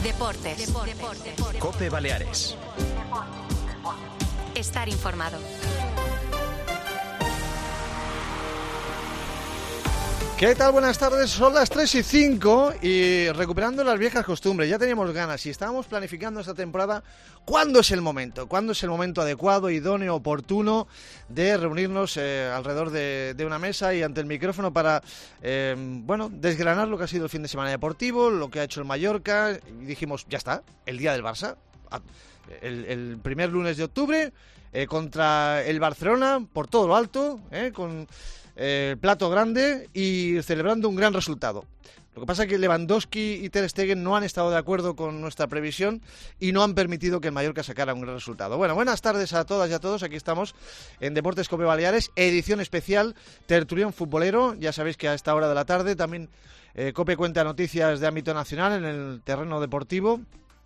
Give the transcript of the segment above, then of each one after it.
Deportes. COPE Baleares. Estar informado. ¿Qué tal? Buenas tardes, son las 3:05 y recuperando las viejas costumbres. Ya teníamos ganas y estábamos planificando esta temporada. ¿Cuándo es el momento? ¿Cuándo es el momento adecuado, idóneo, oportuno de reunirnos alrededor de una mesa y ante el micrófono para, desgranar lo que ha sido el fin de semana deportivo, lo que ha hecho el Mallorca? Y dijimos, ya está, el día del Barça. El primer lunes de octubre contra el Barcelona, por todo lo alto, con plato grande y celebrando un gran resultado. Lo que pasa es que Lewandowski y Ter Stegen no han estado de acuerdo con nuestra previsión y no han permitido que el Mallorca sacara un gran resultado. Bueno, buenas tardes a todas y a todos. Aquí estamos en Deportes COPE Baleares, edición especial, tertulión futbolero. Ya sabéis que a esta hora de la tarde también COPE cuenta noticias de ámbito nacional en el terreno deportivo.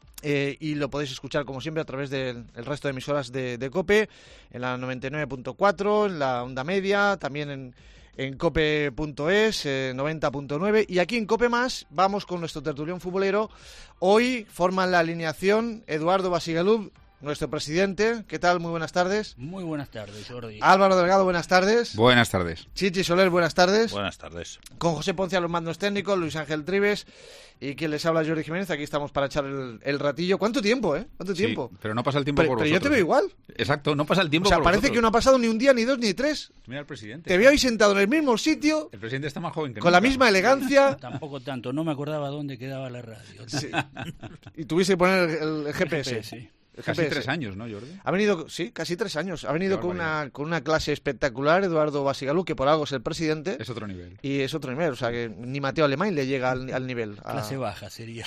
Y lo podéis escuchar como siempre a través del resto de emisoras de COPE, en la 99.4, en la onda media, también en cope.es, 90.9, y aquí en COPE Más vamos con nuestro tertulión futbolero. Hoy forman la alineación Eduardo Basigalup, nuestro presidente. ¿Qué tal? Muy buenas tardes. Muy buenas tardes, Jordi. Álvaro Delgado, buenas tardes. Buenas tardes. Chichi Soler, buenas tardes. Buenas tardes. Con José Ponce a los mandos técnicos, Luis Ángel Trives y quien les habla, Jordi Jiménez. Aquí estamos para echar el ratillo. ¿Cuánto tiempo, ¿Cuánto tiempo? Sí, pero no pasa el tiempo por Pero vosotros. yo te veo igual. Exacto, no pasa el tiempo o sea, por parece vosotros. que no ha pasado ni un día, ni dos, ni tres. Mira el presidente. Te veo ahí sentado en el mismo sitio, El presidente está más joven que con nunca. la misma elegancia. Tampoco tanto, no me acordaba dónde quedaba la radio. Sí. Y tuviste que poner el GPS. Sí. El Casi GPS. 3 años, ¿no, Jordi? Ha venido, sí, casi 3 años. Ha venido Qué con barbaridad. una clase espectacular, Eduardo Basigalup, que por algo es el presidente. Es otro nivel. Y es otro nivel, o sea que ni Mateo Alemán le llega al nivel. Clase baja sería.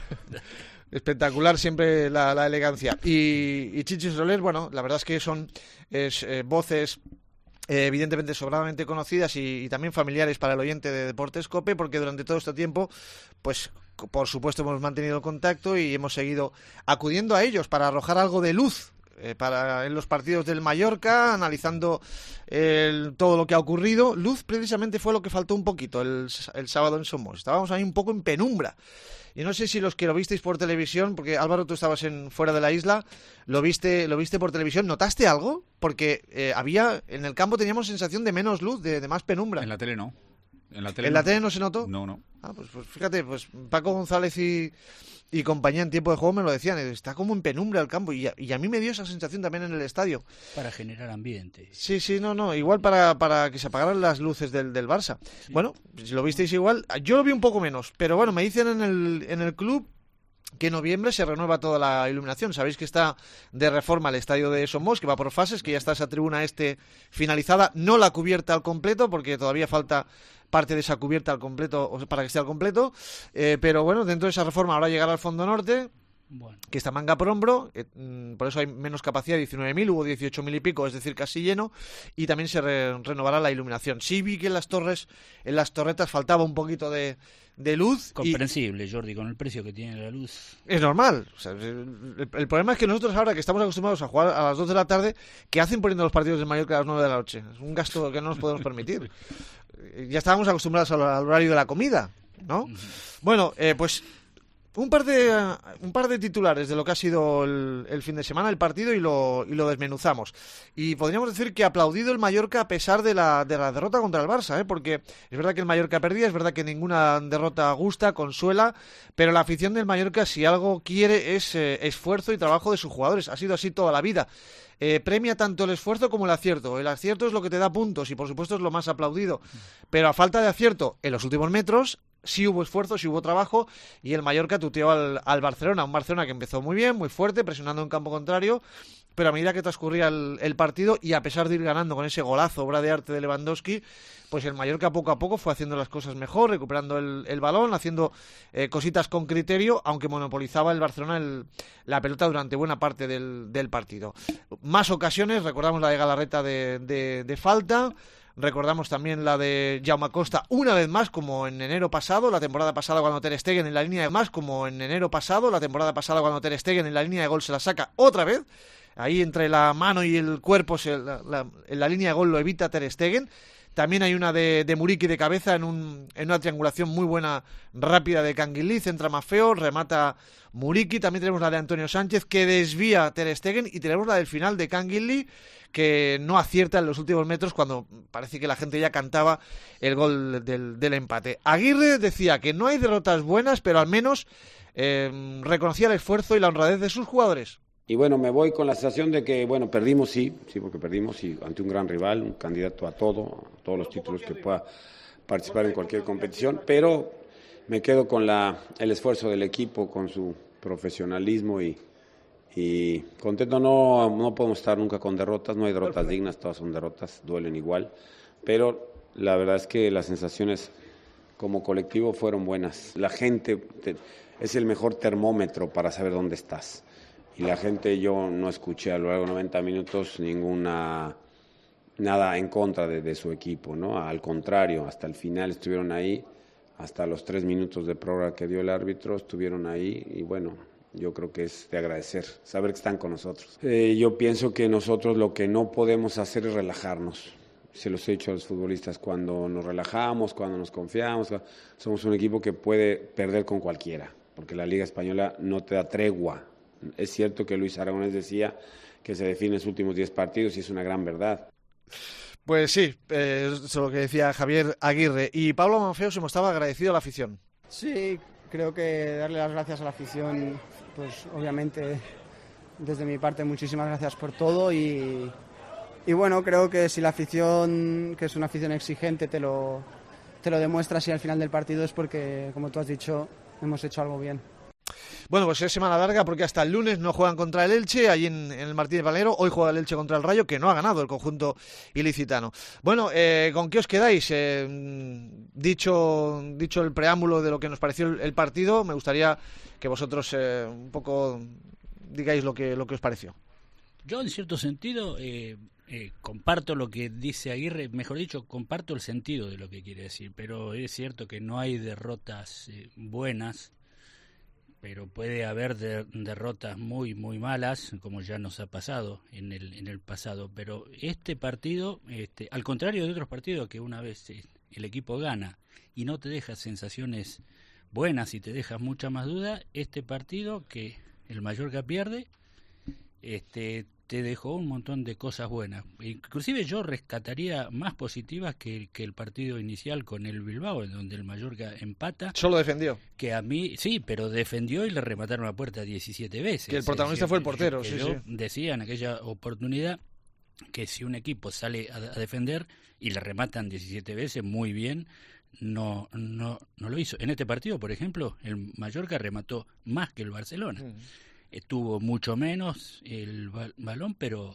Espectacular siempre la elegancia. Y Chichi Soler, bueno, la verdad es que son voces evidentemente sobradamente conocidas y también familiares para el oyente de Deportes COPE, porque durante todo este tiempo, pues por supuesto hemos mantenido el contacto y hemos seguido acudiendo a ellos para arrojar algo de luz en los partidos del Mallorca, analizando todo lo que ha ocurrido. Luz precisamente fue lo que faltó un poquito el sábado en Somos. Estábamos ahí un poco en penumbra. Y no sé si los que lo visteis por televisión, porque Álvaro, tú estabas fuera de la isla, lo viste por televisión, ¿notaste algo? Porque en el campo teníamos sensación de menos luz, de más penumbra. En la tele no. ¿En la tele no se notó? No. Ah, pues fíjate, pues Paco González y compañía en tiempo de juego me lo decían, está como en penumbra el campo y a mí me dio esa sensación también en el estadio. Para generar ambiente. Sí, no, igual para que se apagaran las luces del Barça. Sí. Bueno, si lo visteis igual, yo lo vi un poco menos, pero bueno, me dicen en el club que en noviembre se renueva toda la iluminación. Sabéis que está de reforma el estadio de Somos, que va por fases, que ya está esa tribuna finalizada, no la cubierta al completo, porque todavía falta parte de esa cubierta al completo, para que esté al completo, pero bueno, dentro de esa reforma ahora llegará al fondo norte, bueno, que está manga por hombro, por eso hay menos capacidad, 19.000, hubo 18.000 y pico, es decir, casi lleno, y también se renovará la iluminación. Sí vi que en las torretas faltaba un poquito de luz. Comprensible, Jordi, con el precio que tiene la luz. Es normal. O sea, el problema es que nosotros ahora que estamos acostumbrados a jugar a las 2 de la tarde, ¿qué hacen poniendo los partidos del Mallorca a las 9 de la noche? Es un gasto que no nos podemos permitir. Ya estábamos acostumbrados al horario de la comida, ¿no? Bueno, pues un par de titulares de lo que ha sido el fin de semana, el partido, y lo desmenuzamos. Y podríamos decir que aplaudido el Mallorca a pesar de la derrota contra el Barça, porque es verdad que el Mallorca perdía, es verdad que ninguna derrota gusta, consuela, pero la afición del Mallorca, si algo quiere, es esfuerzo y trabajo de sus jugadores. Ha sido así toda la vida. Premia tanto el esfuerzo como el acierto. El acierto es lo que te da puntos y por supuesto es lo más aplaudido. Pero a falta de acierto en los últimos metros, sí hubo esfuerzo, sí hubo trabajo y el Mallorca tuteó al Barcelona. Un Barcelona que empezó muy bien, muy fuerte, presionando en campo contrario, pero a medida que transcurría el partido y a pesar de ir ganando con ese golazo, obra de arte de Lewandowski, pues el Mallorca poco a poco fue haciendo las cosas mejor, recuperando el balón, haciendo cositas con criterio, aunque monopolizaba el Barcelona la pelota durante buena parte del partido. Más ocasiones, recordamos la de Galarreta de falta. Recordamos también la de Jaume Costa, una vez más, como en enero pasado, la temporada pasada cuando Ter Stegen en la línea de gol se la saca otra vez. Ahí entre la mano y el cuerpo, en la línea de gol lo evita Ter Stegen. También hay una de Muriqui de cabeza en una triangulación muy buena, rápida de Canguilí, centra Maffeo, remata Muriqui. También tenemos la de Antonio Sánchez que desvía a Ter Stegen, y tenemos la del final de Canguilí que no acierta en los últimos metros cuando parece que la gente ya cantaba el gol del empate. Aguirre decía que no hay derrotas buenas, pero al menos reconocía el esfuerzo y la honradez de sus jugadores. Y bueno, me voy con la sensación de que, bueno, perdimos, sí, porque perdimos, y ante un gran rival, un candidato a todos los títulos que pueda participar en cualquier competición, pero me quedo con el esfuerzo del equipo, con su profesionalismo y contento. No podemos estar nunca con derrotas, no hay derrotas dignas, todas son derrotas, duelen igual, pero la verdad es que las sensaciones como colectivo fueron buenas. La gente es el mejor termómetro para saber dónde estás. Y la gente, yo no escuché a lo largo de 90 minutos nada en contra de su equipo, ¿no? Al contrario, hasta el final estuvieron ahí, hasta los 3 minutos de prórroga que dio el árbitro, estuvieron ahí, y bueno, yo creo que es de agradecer, saber que están con nosotros. Yo pienso que nosotros lo que no podemos hacer es relajarnos. Se los he dicho a los futbolistas, cuando nos relajamos, cuando nos confiamos, somos un equipo que puede perder con cualquiera, porque la Liga Española no te da tregua. Es cierto que Luis Aragonés decía que se define los últimos 10 partidos, y es una gran verdad. Pues sí, eso es lo que decía Javier Aguirre. Y Pablo Maffeo se mostraba agradecido a la afición. Sí, creo que darle las gracias a la afición, pues obviamente desde mi parte muchísimas gracias por todo, y bueno, creo que si la afición, que es una afición exigente, te lo demuestra así al final del partido, es porque, como tú has dicho, hemos hecho algo bien. Bueno, pues es semana larga porque hasta el lunes no juegan contra el Elche, allí en el Martínez Valero. Hoy juega el Elche contra el Rayo, que no ha ganado el conjunto ilicitano. Bueno, ¿con qué os quedáis? Dicho el preámbulo de lo que nos pareció el partido, me gustaría que vosotros un poco digáis lo que os pareció. Yo, en cierto sentido, comparto lo que dice Aguirre, mejor dicho, comparto el sentido de lo que quiere decir, pero es cierto que no hay derrotas buenas, pero puede haber derrotas muy muy malas, como ya nos ha pasado en el pasado. Pero este partido, al contrario de otros partidos que una vez el equipo gana y no te deja sensaciones buenas y te deja mucha más duda, este partido que el Mallorca pierde, te dejó un montón de cosas buenas. Inclusive yo rescataría más positivas que el partido inicial con el Bilbao, en donde el Mallorca empata. Solo defendió. Que a mí, sí, pero defendió y le remataron la puerta 17 veces. Que el protagonista fue el portero, sí. Decía en aquella oportunidad que si un equipo sale a defender y le rematan 17 veces, muy bien, no lo hizo. En este partido, por ejemplo, el Mallorca remató más que el Barcelona. Tuvo mucho menos el balón, pero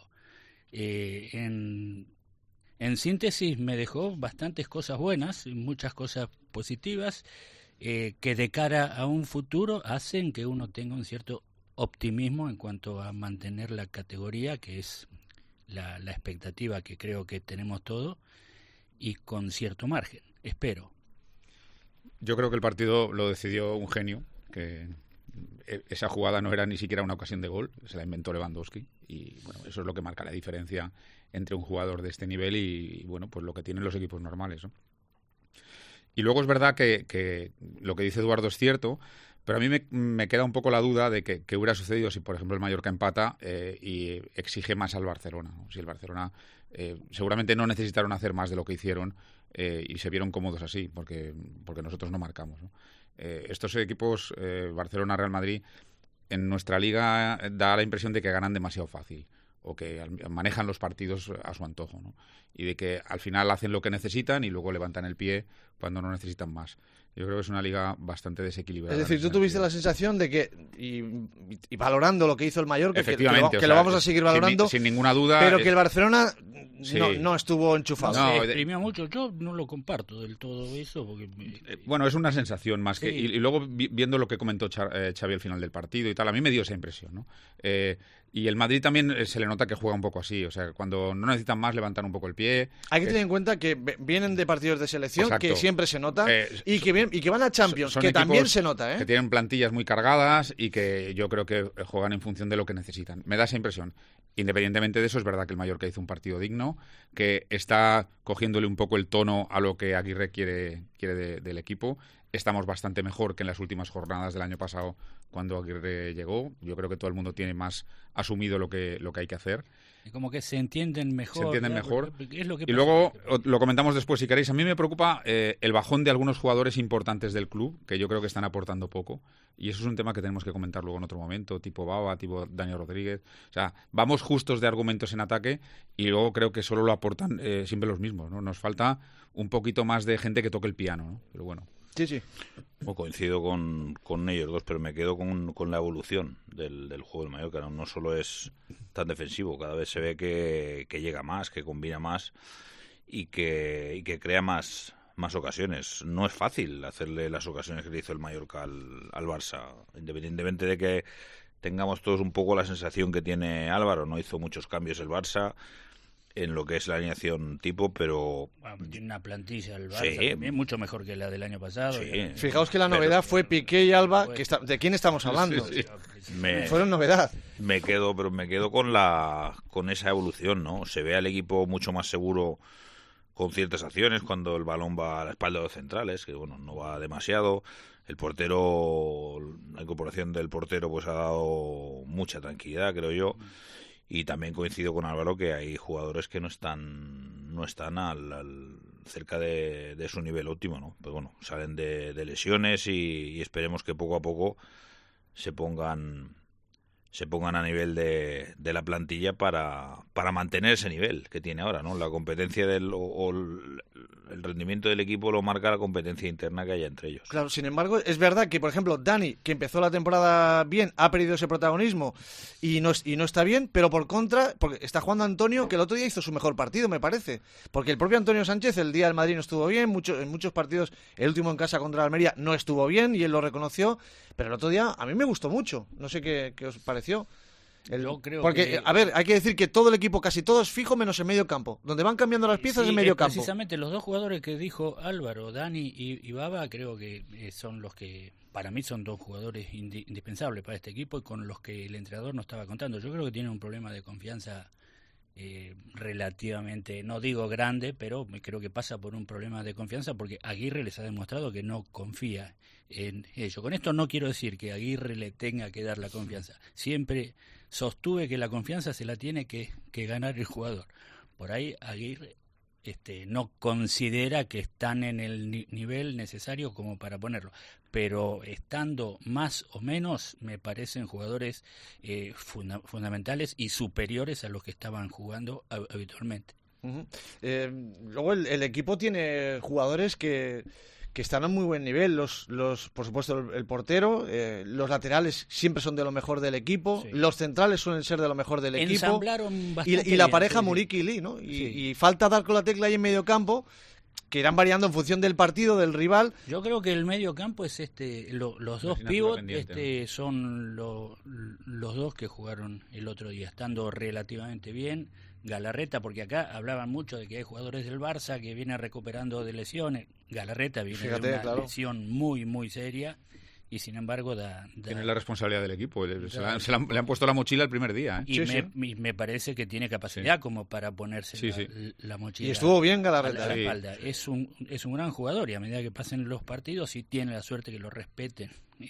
en síntesis me dejó bastantes cosas buenas, muchas cosas positivas, que de cara a un futuro hacen que uno tenga un cierto optimismo en cuanto a mantener la categoría, que es la expectativa que creo que tenemos todos, y con cierto margen, espero. Yo creo que el partido lo decidió un genio, que esa jugada no era ni siquiera una ocasión de gol, se la inventó Lewandowski, y bueno, eso es lo que marca la diferencia entre un jugador de este nivel y bueno, pues lo que tienen los equipos normales, ¿no? Y luego es verdad que lo que dice Eduardo es cierto, pero a mí me queda un poco la duda de que hubiera sucedido si, por ejemplo, el Mallorca empata y exige más al Barcelona, ¿no? Si el Barcelona seguramente no necesitaron hacer más de lo que hicieron y se vieron cómodos así, porque nosotros no marcamos, ¿no? Estos equipos, Barcelona, Real Madrid, en nuestra liga da la impresión de que ganan demasiado fácil o que manejan los partidos a su antojo, ¿no? Y de que al final hacen lo que necesitan y luego levantan el pie cuando no necesitan más. Yo creo que es una liga bastante desequilibrada. Es decir, tú tuviste la sensación de que, y valorando lo que hizo el Mallorca, que lo vamos a seguir valorando, sin ninguna duda, pero que el Barcelona no estuvo enchufado. Se exprimió mucho. Yo no lo comparto del todo eso. Porque bueno, es una sensación más que... Sí. Y luego, viendo lo que comentó Xavi al final del partido y tal, a mí me dio esa impresión, ¿no? Y el Madrid también se le nota que juega un poco así, o sea, cuando no necesitan más, levantan un poco el pie. Hay que tener en cuenta que vienen de partidos de selección, exacto, que siempre se nota, y que van a Champions, que también se nota, ¿eh? Que tienen plantillas muy cargadas y que yo creo que juegan en función de lo que necesitan. Me da esa impresión. Independientemente de eso, es verdad que el Mallorca hizo un partido digno, que está cogiéndole un poco el tono a lo que Aguirre quiere del equipo. Estamos bastante mejor que en las últimas jornadas del año pasado cuando Aguirre llegó. Yo creo que todo el mundo tiene más asumido lo que hay que hacer. Como que se entienden mejor. Es lo que y luego, lo comentamos después si queréis, a mí me preocupa el bajón de algunos jugadores importantes del club, que yo creo que están aportando poco. Y eso es un tema que tenemos que comentar luego en otro momento, tipo Baba, tipo Daniel Rodríguez. O sea, vamos justos de argumentos en ataque y luego creo que solo lo aportan siempre los mismos, ¿no? Nos falta un poquito más de gente que toque el piano, ¿no? Pero bueno. Sí. Coincido con ellos dos, pero me quedo con la evolución del juego del Mallorca. No solo es tan defensivo, cada vez se ve que llega más, que combina más y que crea más ocasiones. No es fácil hacerle las ocasiones que le hizo el Mallorca al Barça, independientemente de que tengamos todos un poco la sensación que tiene Álvaro. No hizo muchos cambios el Barça en lo que es la alineación tipo, pero... Bueno, tiene una plantilla el Barça también, mucho mejor que la del año pasado. Sí. Fijaos que la novedad fue Piqué y Alba, ¿de quién estamos hablando? Sí. Fueron novedad. Me quedo con esa evolución, ¿no? Se ve al equipo mucho más seguro con ciertas acciones, cuando el balón va a la espalda de los centrales, que bueno, no va demasiado. El portero, la incorporación del portero pues ha dado mucha tranquilidad, creo yo. Y también coincido con Álvaro que hay jugadores que no están cerca de su nivel óptimo, ¿no? Pero bueno, salen de lesiones y esperemos que poco a poco se pongan a nivel de la plantilla para mantener ese nivel que tiene ahora, ¿no? La competencia el rendimiento del equipo lo marca la competencia interna que haya entre ellos. Claro, sin embargo, es verdad que, por ejemplo, Dani, que empezó la temporada bien, ha perdido ese protagonismo y no está bien, pero por contra, porque está jugando Antonio, que el otro día hizo su mejor partido, me parece. Porque el propio Antonio Sánchez, el día del Madrid no estuvo bien, en muchos partidos, el último en casa contra Almería no estuvo bien y él lo reconoció, pero el otro día a mí me gustó mucho. No sé qué os pareció. Yo creo porque, a ver, hay que decir que todo el equipo, casi todo es fijo menos el medio campo. Donde van cambiando las piezas es el medio campo. Precisamente los dos jugadores que dijo Álvaro, Dani y Baba, creo que son los que, para mí, son dos jugadores indispensables para este equipo y con los que el entrenador no estaba contando. Yo creo que tienen un problema de confianza relativamente, no digo grande, pero creo que pasa por un problema de confianza porque Aguirre les ha demostrado que no confía en ellos. Con esto no quiero decir que Aguirre le tenga que dar la confianza. Siempre sostuve que la confianza se la tiene que ganar el jugador. Por ahí Aguirre no considera que están en el nivel necesario como para ponerlo, pero estando más o menos me parecen jugadores fundamentales y superiores a los que estaban jugando habitualmente. Uh-huh. Luego el equipo tiene jugadores que están a muy buen nivel, por supuesto el portero, los laterales siempre son de lo mejor del equipo, sí. Los centrales suelen ser de lo mejor del equipo y la pareja Muriqui y Lee, ¿no? Y falta dar con la tecla ahí en medio campo, que irán variando en función del partido, del rival. Yo creo que el medio campo es los dos pívot son los dos que jugaron el otro día, estando relativamente bien. Galarreta, porque acá hablaban mucho de que hay jugadores del Barça que vienen recuperando de lesiones. Galarreta viene de una lesión muy, muy seria y sin embargo tiene la responsabilidad del equipo. Le han puesto la mochila el primer día. Y me parece que tiene capacidad como para ponerse la mochila. Y estuvo bien Galarreta a la espalda. Es un gran jugador y a medida que pasen los partidos y tiene la suerte que lo respeten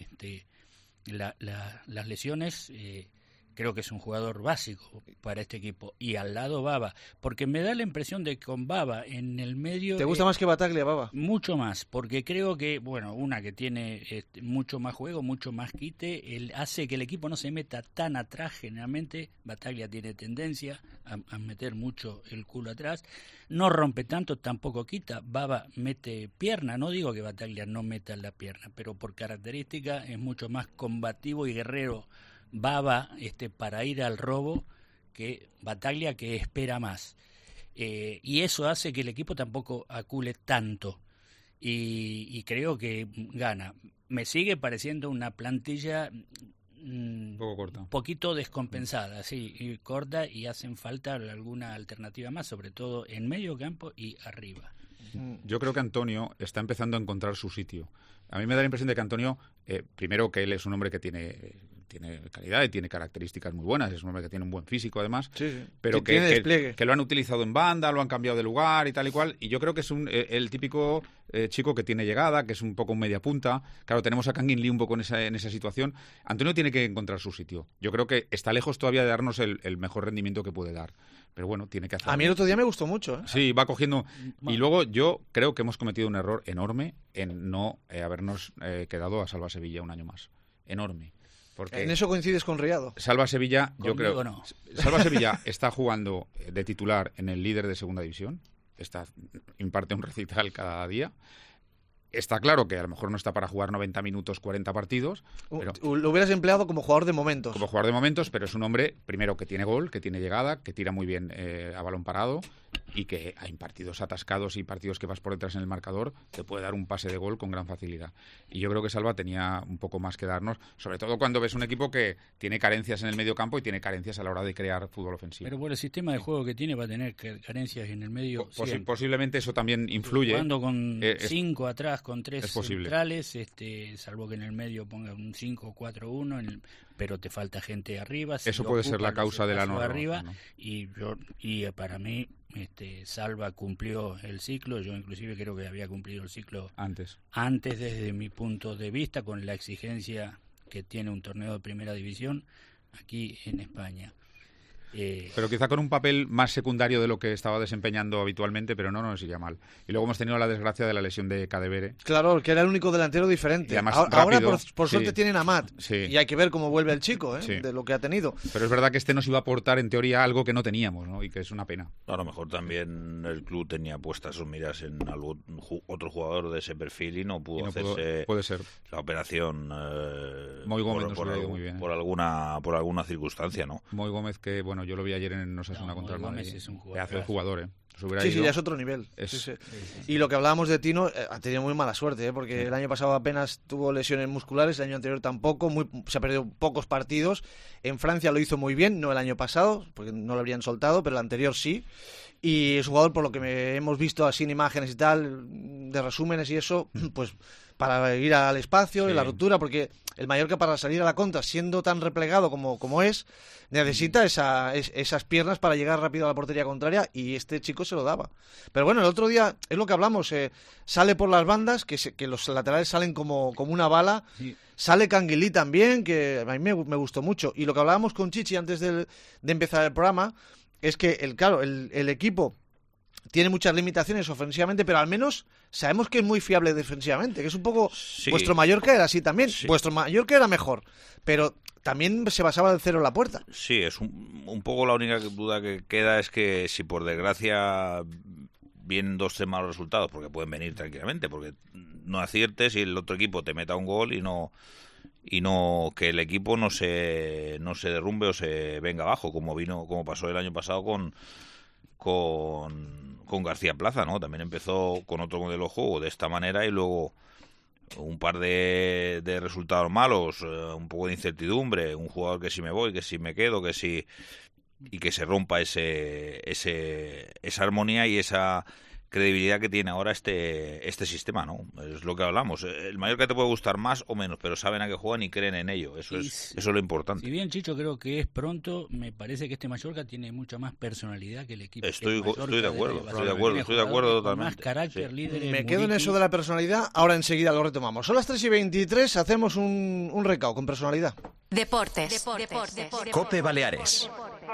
las lesiones. Creo que es un jugador básico para este equipo. Y al lado Baba, porque me da la impresión de que con Baba en el medio... ¿Te gusta más que Bataglia, Baba? Mucho más, porque creo que, una que tiene mucho más juego, mucho más quite, hace que el equipo no se meta tan atrás generalmente. Bataglia tiene tendencia a meter mucho el culo atrás. No rompe tanto, tampoco quita. Baba mete pierna, no digo que Bataglia no meta la pierna, pero por característica es mucho más combativo y guerrero Baba para ir al robo que Bataglia, que espera más. Y eso hace que el equipo tampoco acule tanto. Y creo que gana. Me sigue pareciendo una plantilla un poco corta, un poquito descompensada, sí, y corta, y hacen falta alguna alternativa más, sobre todo en medio campo y arriba. Yo creo que Antonio está empezando a encontrar su sitio. A mí me da la impresión de que Antonio, primero que él es un hombre que tiene tiene calidad y tiene características muy buenas, es un hombre que tiene un buen físico además, Sí. pero Tiene despliegue. que lo han utilizado en banda, lo han cambiado de lugar y tal y cual, y yo creo que es el típico chico que tiene llegada, que es un poco un media punta. Claro, tenemos a Kangin Lee un poco en esa situación. Antonio tiene que encontrar su sitio. Yo creo que está lejos todavía de darnos el mejor rendimiento que puede dar, pero bueno, tiene que hacerlo. A mí el otro día me gustó mucho, ¿eh? Sí, va cogiendo. Y luego yo creo que hemos cometido un error enorme en no habernos quedado a Salva Sevilla un año más. Enorme. Porque En eso coincides con Riado. Salva Sevilla, yo Conmigo creo. no. Salva Sevilla está jugando de titular en el líder de segunda división. Imparte un recital cada día. Está claro que a lo mejor no está para jugar 90 minutos, 40 partidos, pero Lo hubieras empleado como jugador de momentos. como jugador de momentos, pero es un hombre, primero, que tiene gol, que tiene llegada, que tira muy bien a balón parado y que en partidos atascados y partidos que vas por detrás en el marcador te puede dar un pase de gol con gran facilidad. Y yo creo que Salva tenía un poco más que darnos, sobre todo cuando ves un equipo que tiene carencias en el medio campo y tiene carencias a la hora de crear fútbol ofensivo. Pero por el sistema de juego que tiene va a tener carencias en el medio. Posiblemente eso también influye. Jugando con Es- 5 atrás, con 3 es posible. centrales, salvo que en el medio ponga un 5-4-1, pero te falta gente arriba. Eso puede ser la causa de la no arriba. ¿no? Y para mí, Salva cumplió el ciclo. Yo inclusive creo que había cumplido el ciclo Antes. desde mi punto de vista, con la exigencia que tiene un torneo de primera división aquí en España. Pero quizá con un papel más secundario de lo que estaba desempeñando habitualmente, pero no nos iría mal. Y luego hemos tenido la desgracia de la lesión de Cadevere. Claro, que era el único delantero diferente. Y además Ahora, rápido, por suerte, sí. tienen a Matt. Sí. Y hay que ver cómo vuelve el chico, Sí. de lo que ha tenido. Pero es verdad que este nos iba a aportar, en teoría, algo que no teníamos, ¿no? Y que es una pena. A lo mejor también el club tenía puestas sus miras en otro jugador de ese perfil y no pudo Y no hacerse puede ser. la operación Moy Gómez nos hubiera ido muy bien. por alguna circunstancia, ¿no? Moy Gómez, que bueno, yo lo vi ayer en Osasuna No, contra el Moy Gómez Madrid. es un Pedazo de jugador, ¿eh? Se hubiera Sí, ido. ya es otro nivel. Es- Sí, sí. Y lo que hablábamos de Tino, ha tenido muy mala suerte, porque el año pasado apenas tuvo lesiones musculares, el año anterior tampoco, se ha perdido pocos partidos. En Francia lo hizo muy bien, no el año pasado, porque no lo habrían soltado, pero el anterior sí. Y es un jugador, por lo que hemos visto así en imágenes y tal, de resúmenes y eso, pues para ir al espacio y la ruptura, porque el Mallorca, para salir a la contra, siendo tan replegado como es, necesita esas piernas para llegar rápido a la portería contraria, y este chico se lo daba. Pero bueno, el otro día, es lo que hablamos, sale por las bandas, que los laterales salen como una bala, sale Canguilí también, que a mí me gustó mucho. Y lo que hablábamos con Chichi antes de empezar el programa, es que el equipo tiene muchas limitaciones ofensivamente, pero al menos sabemos que es muy fiable defensivamente, que es un poco... Sí. Vuestro Mallorca era así también, Sí. vuestro Mallorca era mejor, pero también se basaba del cero en la puerta. Sí, es un poco la única duda que queda, es que si por desgracia vienen 2-3 malos resultados, porque pueden venir tranquilamente, porque no aciertes y el otro equipo te meta un gol y no que el equipo no se derrumbe o se venga abajo, como pasó el año pasado con García Plaza, ¿no? También empezó con otro modelo de juego de esta manera y luego un par de resultados malos, un poco de incertidumbre, un jugador que si me voy, que si me quedo, que si, y que se rompa esa armonía y esa credibilidad que tiene ahora este sistema, ¿no? Es lo que hablamos. El Mallorca te puede gustar más o menos, pero saben a qué juegan y creen en ello. Eso es lo importante. Si bien, Chicho, creo que es pronto, me parece que este Mallorca tiene mucha más personalidad que el equipo. Estoy de acuerdo, Tiene estoy de acuerdo con más totalmente. carácter, Sí. líderes. Me quedo en eso de la personalidad, ahora enseguida lo retomamos. Son las 3:23, hacemos un recao con personalidad. Deportes. Cope Baleares.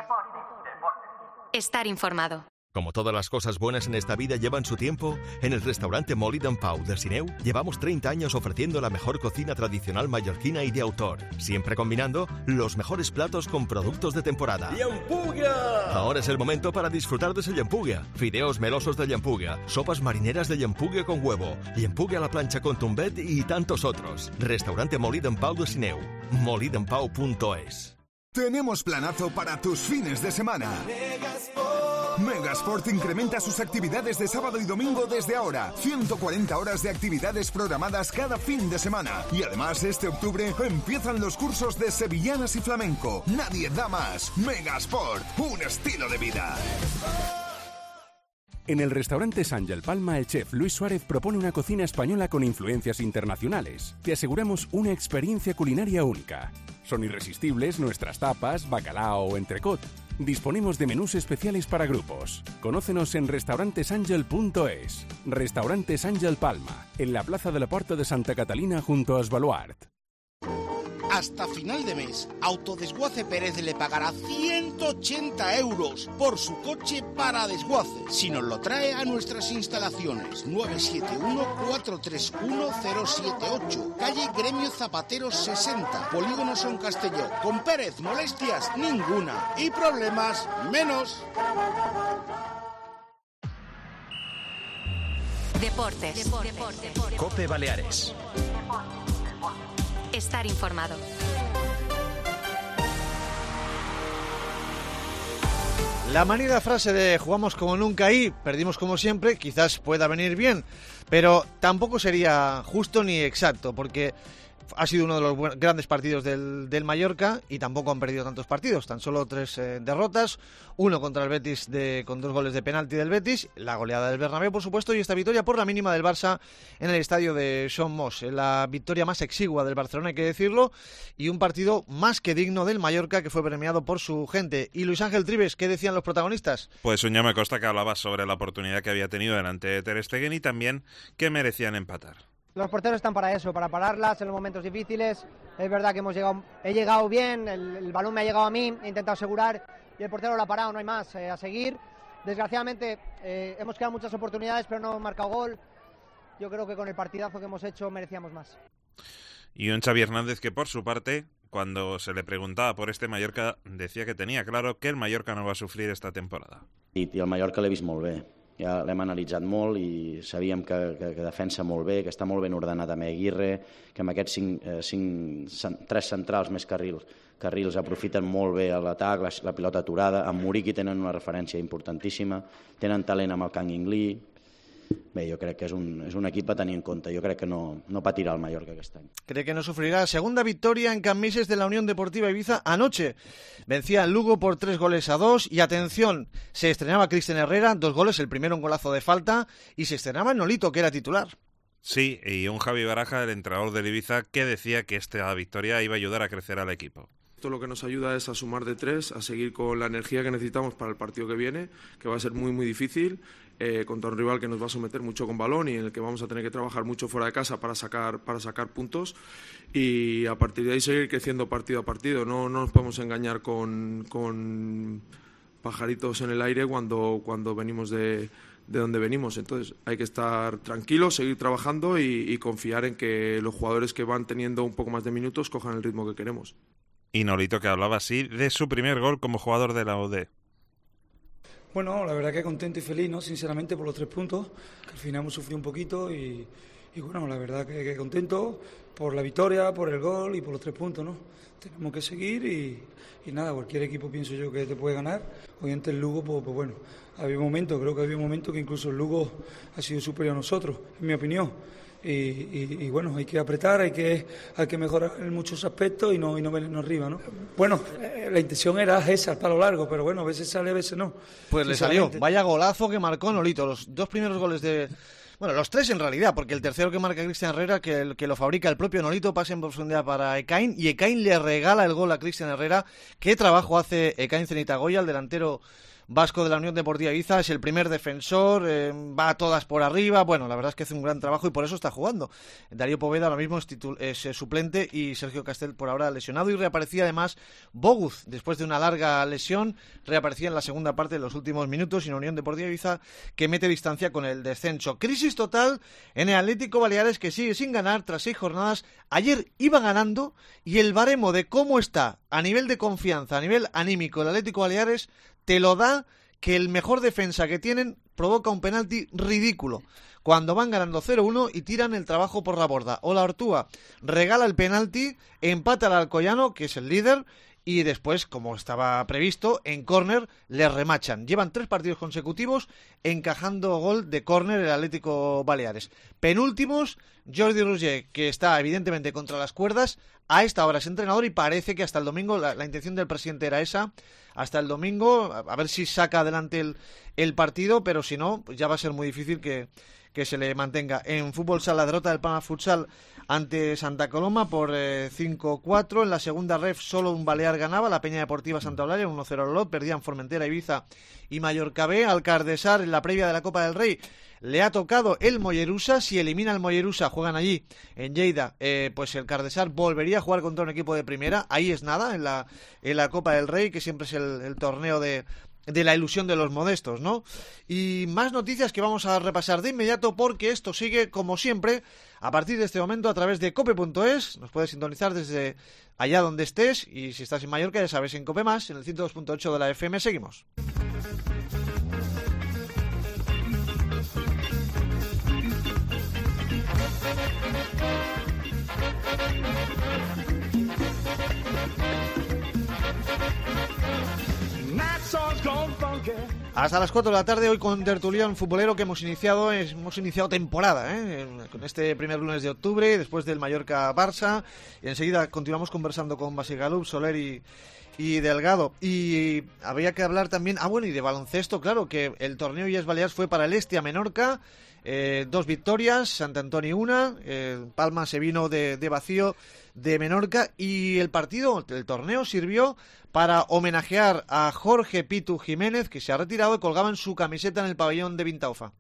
Estar informado. Como todas las cosas buenas en esta vida llevan su tiempo, en el restaurante Molí d'en Pau de Sineu llevamos 30 años ofreciendo la mejor cocina tradicional mallorquina y de autor, siempre combinando los mejores platos con productos de temporada. ¡Llampuga! Ahora es el momento para disfrutar de ese llampuga. Fideos melosos de llampuga, sopas marineras de llampuga con huevo, llampuga a la plancha con tumbet y tantos otros. Restaurante Molí d'en Pau de Sineu. molid'enpau.es. Tenemos planazo para tus fines de semana. Megasport incrementa sus actividades de sábado y domingo desde ahora. 140 horas de actividades programadas cada fin de semana. Y además, este octubre empiezan los cursos de sevillanas y flamenco. Nadie da más. Megasport, un estilo de vida. En el restaurante Sángel Palma, el chef Luis Suárez propone una cocina española con influencias internacionales. Te aseguramos una experiencia culinaria única. Son irresistibles nuestras tapas, bacalao o entrecot. Disponemos de menús especiales para grupos. Conócenos en restaurantesangel.es. Restaurantes Ángel Palma, en la plaza de la Puerta de Santa Catalina junto a Esbaluart. Hasta final de mes, Autodesguace Pérez le pagará 180 euros por su coche para desguace, si nos lo trae a nuestras instalaciones. 971-431-078, calle Gremio Zapateros 60, Polígono Son Castelló. Con Pérez, molestias ninguna y problemas menos. Deportes. COPE Baleares. Estar informado. La manida frase de jugamos como nunca y perdimos como siempre quizás pueda venir bien, pero tampoco sería justo ni exacto, porque ha sido uno de los grandes partidos del Mallorca y tampoco han perdido tantos partidos, tan solo 3 derrotas, uno contra el Betis con 2 goles de penalti del Betis, la goleada del Bernabéu por supuesto, y esta victoria por la mínima del Barça en el estadio de Son Moix, la victoria más exigua del Barcelona hay que decirlo, y un partido más que digno del Mallorca que fue premiado por su gente. Y Luis Ángel Trives, ¿qué decían los protagonistas? Pues un me Costa que hablaba sobre la oportunidad que había tenido delante de Ter Stegen y también que merecían empatar. Los porteros están para eso, para pararlas en los momentos difíciles. Es verdad que he llegado bien, el balón me ha llegado a mí, he intentado asegurar y el portero lo ha parado, no hay más, a seguir. Desgraciadamente hemos creado muchas oportunidades pero no hemos marcado gol. Yo creo que con el partidazo que hemos hecho merecíamos más. Y un Xavi Hernández que por su parte, cuando se le preguntaba por este Mallorca, decía que tenía claro que el Mallorca no va a sufrir esta temporada. I el Mallorca l'he vist molt bé. Ja l'hem analitzat molt i sabíem que defensa molt bé, que està molt ben ordenat amb Aguirre, que amb aquests 3 centrals més carrils aprofiten molt bé l'atac, la pilota aturada. Amb Muriqui tenen una referència importantíssima, tenen talent amb el Kang In Lee. Bé, jo crec que és un equip a tenir en compte. Jo crec que no patirà el Mallorca aquest any. Cree que no sufrirá. Segunda victoria en Cambises de la Unión Deportiva Ibiza anoche. Vencía al Lugo por 3-2 y atención, se estrenaba Cristian Herrera, 2 goles, el primero un golazo de falta y se estrenaba Nolito, que era titular. Sí, y un Javi Baraja, el entrenador del Ibiza, que decía que esta victoria iba a ayudar a crecer al equipo. Esto lo que nos ayuda es a sumar de 3, a seguir con la energía que necesitamos para el partido que viene, que va a ser muy muy difícil, contra un rival que nos va a someter mucho con balón y en el que vamos a tener que trabajar mucho fuera de casa para sacar puntos, y a partir de ahí seguir creciendo partido a partido. No nos podemos engañar con pajaritos en el aire cuando venimos de donde venimos. Entonces hay que estar tranquilos, seguir trabajando y confiar en que los jugadores que van teniendo un poco más de minutos cojan el ritmo que queremos. Y Nolito, que hablaba así de su primer gol como jugador de la UD. Bueno, la verdad que contento y feliz, ¿no? Sinceramente por los 3 puntos, que al final hemos sufrido un poquito y bueno, la verdad que contento por la victoria, por el gol y por los 3 puntos, ¿no? Tenemos que seguir y nada, cualquier equipo pienso yo que te puede ganar. Hoy ante el Lugo, pues bueno, creo que había momentos que incluso el Lugo ha sido superior a nosotros, en mi opinión. Y bueno, hay que apretar, hay que mejorar en muchos aspectos y no venirnos arriba, ¿no? Bueno, la intención era esa, al palo largo, pero bueno, a veces sale, a veces no. Pues le salió, vaya golazo que marcó Nolito, los 2 primeros goles de... Bueno, los 3 en realidad, porque el tercero que marca Cristian Herrera, que lo fabrica el propio Nolito, pasa en profundidad para Ekain, y Ekain le regala el gol a Cristian Herrera. ¿Qué trabajo hace Ekain Zenitagoya, el delantero vasco de la Unión Deportiva Ibiza? Es el primer defensor, va a todas por arriba. Bueno, la verdad es que hace un gran trabajo y por eso está jugando. Darío Poveda ahora mismo es suplente y Sergio Castel por ahora lesionado, y reaparecía además Boguz después de una larga lesión, reaparecía en la segunda parte de los últimos minutos, y la Unión Deportiva Ibiza que mete distancia con el descenso. Crisis total en el Atlético Baleares, que sigue sin ganar tras 6 jornadas. Ayer iba ganando y el baremo de cómo está a nivel de confianza, a nivel anímico el Atlético Baleares te lo da que el mejor defensa que tienen provoca un penalti ridículo cuando van ganando 0-1 y tiran el trabajo por la borda. Ola Ortúa regala el penalti, empata al Alcoyano, que es el líder, y después, como estaba previsto, en córner le remachan. Llevan 3 partidos consecutivos encajando gol de córner el Atlético Baleares. Penúltimos, Jordi Roger, que está evidentemente contra las cuerdas, a esta hora es entrenador y parece que hasta el domingo, la intención del presidente era esa, hasta el domingo, a ver si saca adelante el partido, pero si no, pues ya va a ser muy difícil que se le mantenga. En fútbol sala, derrota del Palma Futsal ante Santa Coloma por 5-4. En la segunda ref solo un Balear ganaba, la Peña Deportiva Santa Eulalia 1-0 al Olot, perdían Formentera, Ibiza y Mallorca B. Al Cardesar, en la previa de la Copa del Rey, le ha tocado el Mollerusa. Si elimina el Mollerusa, juegan allí en Lleida, pues el Cardesar volvería a jugar contra un equipo de primera. Ahí es nada, en la Copa del Rey, que siempre es el torneo de la ilusión de los modestos, ¿no? Y más noticias que vamos a repasar de inmediato, porque esto sigue, como siempre, a partir de este momento a través de cope.es. Nos puedes sintonizar desde allá donde estés, y si estás en Mallorca, ya sabes, en Cope Más, en el 102.8 de la FM. Seguimos. Hasta las 4 de la tarde, hoy con tertulión futbolero que hemos iniciado temporada, con este primer lunes de octubre, después del Mallorca-Barça, y enseguida continuamos conversando con Basigalup, Soler y Delgado. Y habría que hablar también, y de baloncesto, claro, que el torneo Illes Balears fue para el Estia-Menorca, 2 victorias, Sant Antoni 1, Palma se vino de vacío de Menorca, y el torneo sirvió para homenajear a Jorge Pitu Jiménez, que se ha retirado y colgaban su camiseta en el pabellón de Vintaufa.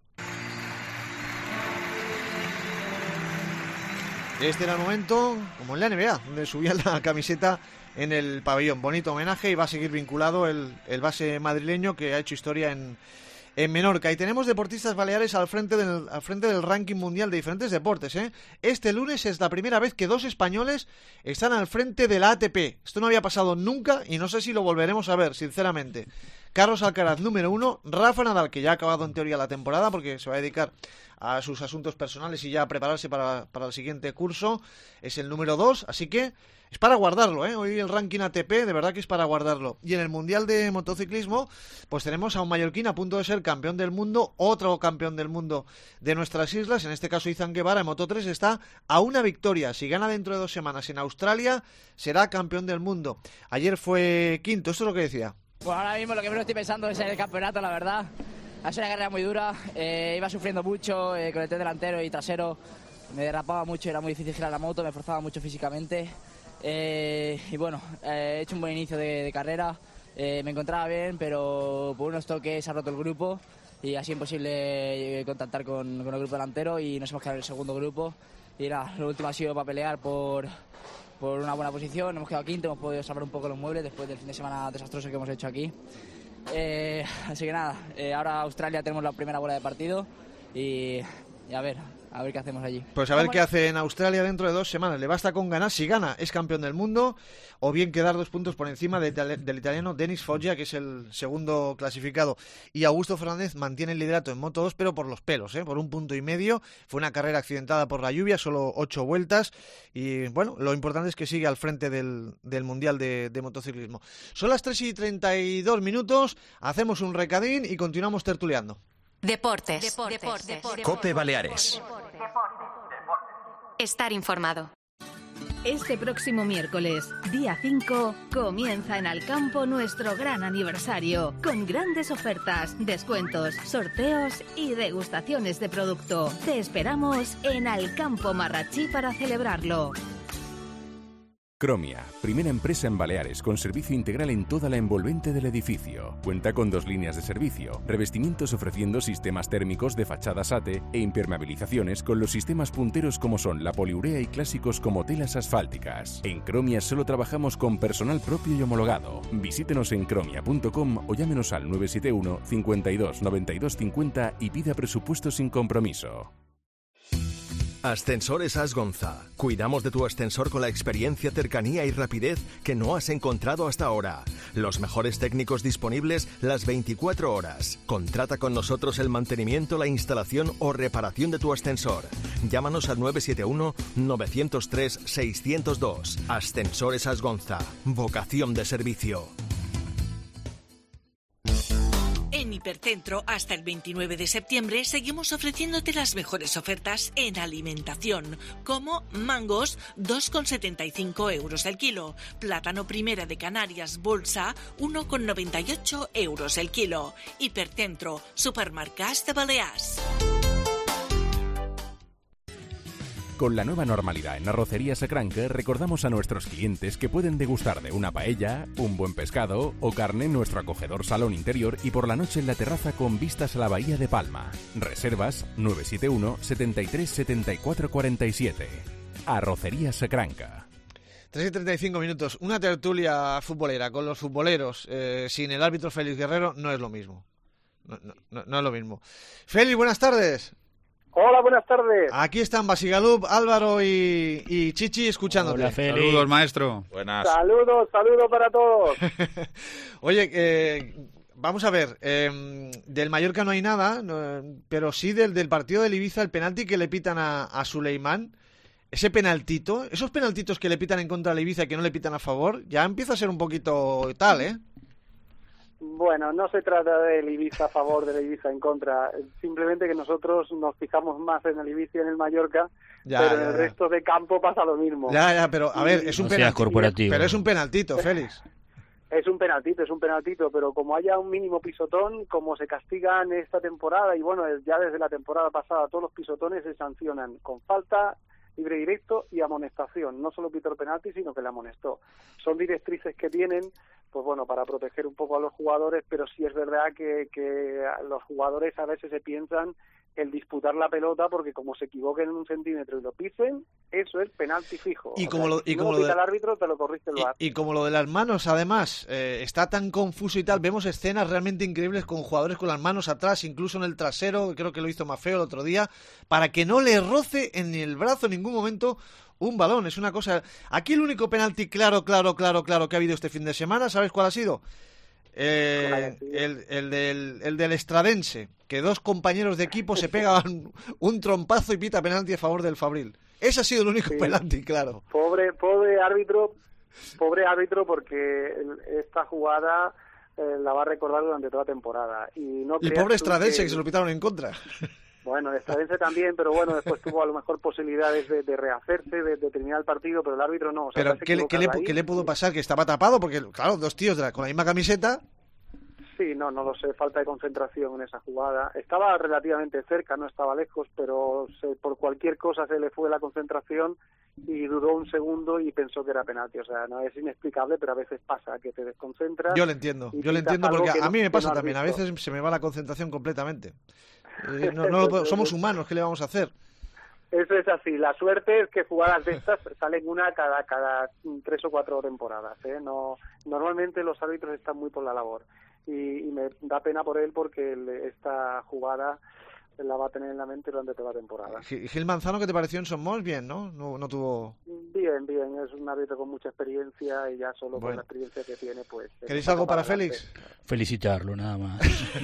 Este era el momento, como en la NBA, donde subía la camiseta en el pabellón. Bonito homenaje, y va a seguir vinculado el base madrileño que ha hecho historia en Menorca. Y tenemos deportistas baleares al frente del ranking mundial de diferentes deportes, Este lunes es la primera vez que 2 españoles están al frente de la ATP. Esto no había pasado nunca y no sé si lo volveremos a ver, sinceramente. Carlos Alcaraz, número 1, Rafa Nadal, que ya ha acabado en teoría la temporada porque se va a dedicar a sus asuntos personales y ya a prepararse para el siguiente curso, es el número 2, así que es para guardarlo, Hoy el ranking ATP de verdad que es para guardarlo. Y en el Mundial de Motociclismo, pues tenemos a un mallorquín a punto de ser campeón del mundo, otro campeón del mundo de nuestras islas, en este caso Izan Guevara, en Moto3 está a una victoria. Si gana dentro de 2 semanas en Australia, será campeón del mundo. Ayer fue quinto, esto es lo que decía. Pues ahora mismo lo que menos estoy pensando es en el campeonato, la verdad. Ha sido una carrera muy dura, iba sufriendo mucho con el tren delantero y trasero, me derrapaba mucho, era muy difícil girar la moto, me forzaba mucho físicamente. Y bueno, he hecho un buen inicio de carrera, me encontraba bien, pero por unos toques se ha roto el grupo y ha sido imposible contactar con el grupo delantero y nos hemos quedado en el segundo grupo. Y nada, lo último ha sido para pelear por una buena posición, hemos quedado quinto, hemos podido salvar un poco los muebles después del fin de semana desastroso que hemos hecho aquí. Así que nada, ahora Australia tenemos la primera bola de partido y a ver qué hacemos allí. Pues a ver qué hace en Australia dentro de 2 semanas. Le basta con ganar. Si gana, es campeón del mundo. O bien quedar 2 puntos por encima del italiano Denis Foggia, que es el segundo clasificado. Y Augusto Fernández mantiene el liderato en Moto 2, pero por los pelos, por 1,5 puntos. Fue una carrera accidentada por la lluvia, solo 8 vueltas. Y bueno, lo importante es que sigue al frente del Mundial de Motociclismo. Son las 3:32 minutos. Hacemos un recadín y continuamos tertuleando. Deportes. Cope Baleares. Estar informado. Este próximo miércoles, día 5, comienza en Alcampo nuestro gran aniversario, con grandes ofertas, descuentos, sorteos y degustaciones de producto. Te esperamos en Alcampo Marrachí para celebrarlo. Cromia, primera empresa en Baleares con servicio integral en toda la envolvente del edificio. Cuenta con 2 líneas de servicio, revestimientos ofreciendo sistemas térmicos de fachadas ATE e impermeabilizaciones con los sistemas punteros como son la poliurea y clásicos como telas asfálticas. En Cromia solo trabajamos con personal propio y homologado. Visítenos en cromia.com o llámenos al 971 52 92 50 y pida presupuesto sin compromiso. Ascensores Asgonza. Cuidamos de tu ascensor con la experiencia, cercanía y rapidez que no has encontrado hasta ahora. Los mejores técnicos disponibles las 24 horas. Contrata con nosotros el mantenimiento, la instalación o reparación de tu ascensor. Llámanos al 971 903 602. Ascensores Asgonza. Vocación de servicio. En mi Hipercentro, hasta el 29 de septiembre, seguimos ofreciéndote las mejores ofertas en alimentación, como mangos, 2,75 euros el kilo, plátano primera de Canarias bolsa, 1,98 euros el kilo. Hipercentro, supermercats de Balears. Con la nueva normalidad en Arrocería Sacranca, recordamos a nuestros clientes que pueden degustar de una paella, un buen pescado o carne en nuestro acogedor salón interior y por la noche en la terraza con vistas a la bahía de Palma. Reservas 971 73 74 47. Arrocería Sacranca. 3:35. Una tertulia futbolera con los futboleros sin el árbitro Félix Guerrero no es lo mismo. No es lo mismo. Félix, buenas tardes. Hola, buenas tardes. Aquí están Basigalup, Álvaro y Chichi escuchándote. Hola, saludos, maestro. Buenas. Saludos para todos. Oye, vamos a ver, del Mallorca no hay nada, pero sí del partido del Ibiza, el penalti que le pitan a Suleimán, ese penaltito, esos penaltitos que le pitan en contra del Ibiza y que no le pitan a favor, ya empieza a ser un poquito tal, ¿eh? Bueno, no se trata del Ibiza a favor, del Ibiza en contra. Simplemente que nosotros nos fijamos más en el Ibiza y en el Mallorca, pero en el resto de campo pasa lo mismo. Ya, pero a ver, es un penalti, pero es un penaltito, Félix. Es un penaltito, pero como haya un mínimo pisotón, como se castigan esta temporada, y bueno, ya desde la temporada pasada todos los pisotones se sancionan con falta, libre directo y amonestación. No solo pitó el penalti, sino que le amonestó. Son directrices que tienen, pues bueno, para proteger un poco a los jugadores, pero sí es verdad que los jugadores a veces se piensan el disputar la pelota, porque como se equivoquen en un centímetro y lo pisen, eso es penalti fijo. Y como lo pita el árbitro, te lo corrige el VAR. Y como lo de las manos, además, está tan confuso y tal, vemos escenas realmente increíbles con jugadores con las manos atrás, incluso en el trasero, creo que lo hizo Maffeo el otro día, para que no le roce en el brazo en ningún momento un balón. Es una cosa... Aquí el único penalti claro que ha habido este fin de semana, ¿sabes cuál ha sido? El del Estradense, que dos compañeros de equipo se pegaban un trompazo y pita penalti a favor del Fabril. Ese ha sido el único penalti, claro. Pobre árbitro, porque esta jugada la va a recordar durante toda la temporada. Y el pobre Estradense que se lo pitaron en contra. Bueno, el Estradense también, pero bueno, después tuvo a lo mejor posibilidades de rehacerse, de terminar el partido, pero el árbitro no. O sea, pero ¿qué le pudo pasar? Que estaba tapado, porque claro, dos tíos con la misma camiseta. Sí, no lo sé, falta de concentración en esa jugada. Estaba relativamente cerca, no estaba lejos, pero por cualquier cosa se le fue la concentración y dudó un segundo y pensó que era penalti. O sea, no es inexplicable, pero a veces pasa que te desconcentras. Yo lo entiendo porque a mí me pasa también. A veces se me va la concentración completamente. Somos humanos, ¿qué le vamos a hacer? Eso es así. La suerte es que jugadas de estas salen una cada 3 o 4 temporadas, ¿eh? No, normalmente los árbitros están muy por la labor y me da pena por él, porque esta jugada la va a tener en la mente durante toda la temporada. Gil Manzano, ¿qué te pareció en Somos? Bien, ¿no? No tuvo... Bien, es un árbitro con mucha experiencia y ya solo con la experiencia que tiene, pues... ¿Queréis algo para Félix? Felicitarlo, nada más.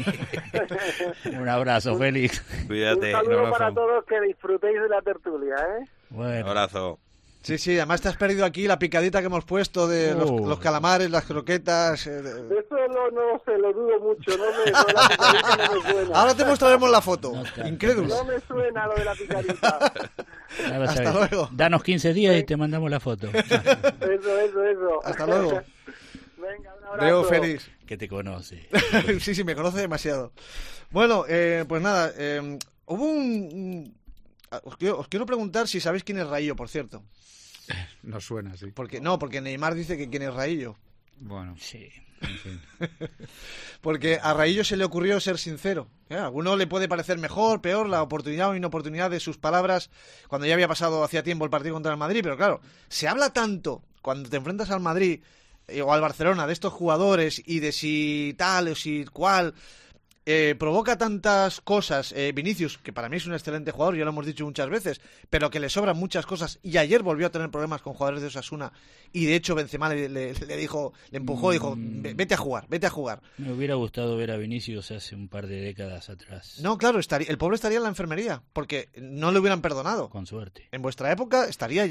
Un abrazo, Félix. Cuídate. Un saludo para todos, que disfrutéis de la tertulia, ¿eh? Bueno. Un abrazo. Sí, además te has perdido aquí la picadita que hemos puesto de los calamares, las croquetas... Eso no sé, lo dudo mucho, no me suena. Ahora te mostraremos la foto, incrédulo. No me suena lo de la picadita. Hasta luego. Danos 15 días y te mandamos la foto. Eso. Hasta luego. Venga, un abrazo. Leo Félix. Que te conoce. Sí, me conoce demasiado. Bueno, pues nada, hubo os quiero preguntar si sabéis quién es Raillo, por cierto. Nos suena, sí. Porque Neymar dice que quién es Raillo. Bueno, sí. En fin. Porque a Raillo se le ocurrió ser sincero. A alguno le puede parecer mejor, peor, la oportunidad o inoportunidad de sus palabras cuando ya había pasado hacía tiempo el partido contra el Madrid. Pero claro, se habla tanto cuando te enfrentas al Madrid o al Barcelona de estos jugadores y de si tal o si cual... provoca tantas cosas, Vinicius, que para mí es un excelente jugador, ya lo hemos dicho muchas veces, pero que le sobran muchas cosas, y ayer volvió a tener problemas con jugadores de Osasuna, y de hecho Benzema le empujó, dijo, vete a jugar. Me hubiera gustado ver a Vinicius hace un par de décadas atrás. No, claro, el pobre estaría en la enfermería, porque no le hubieran perdonado. Con suerte. En vuestra época estaría,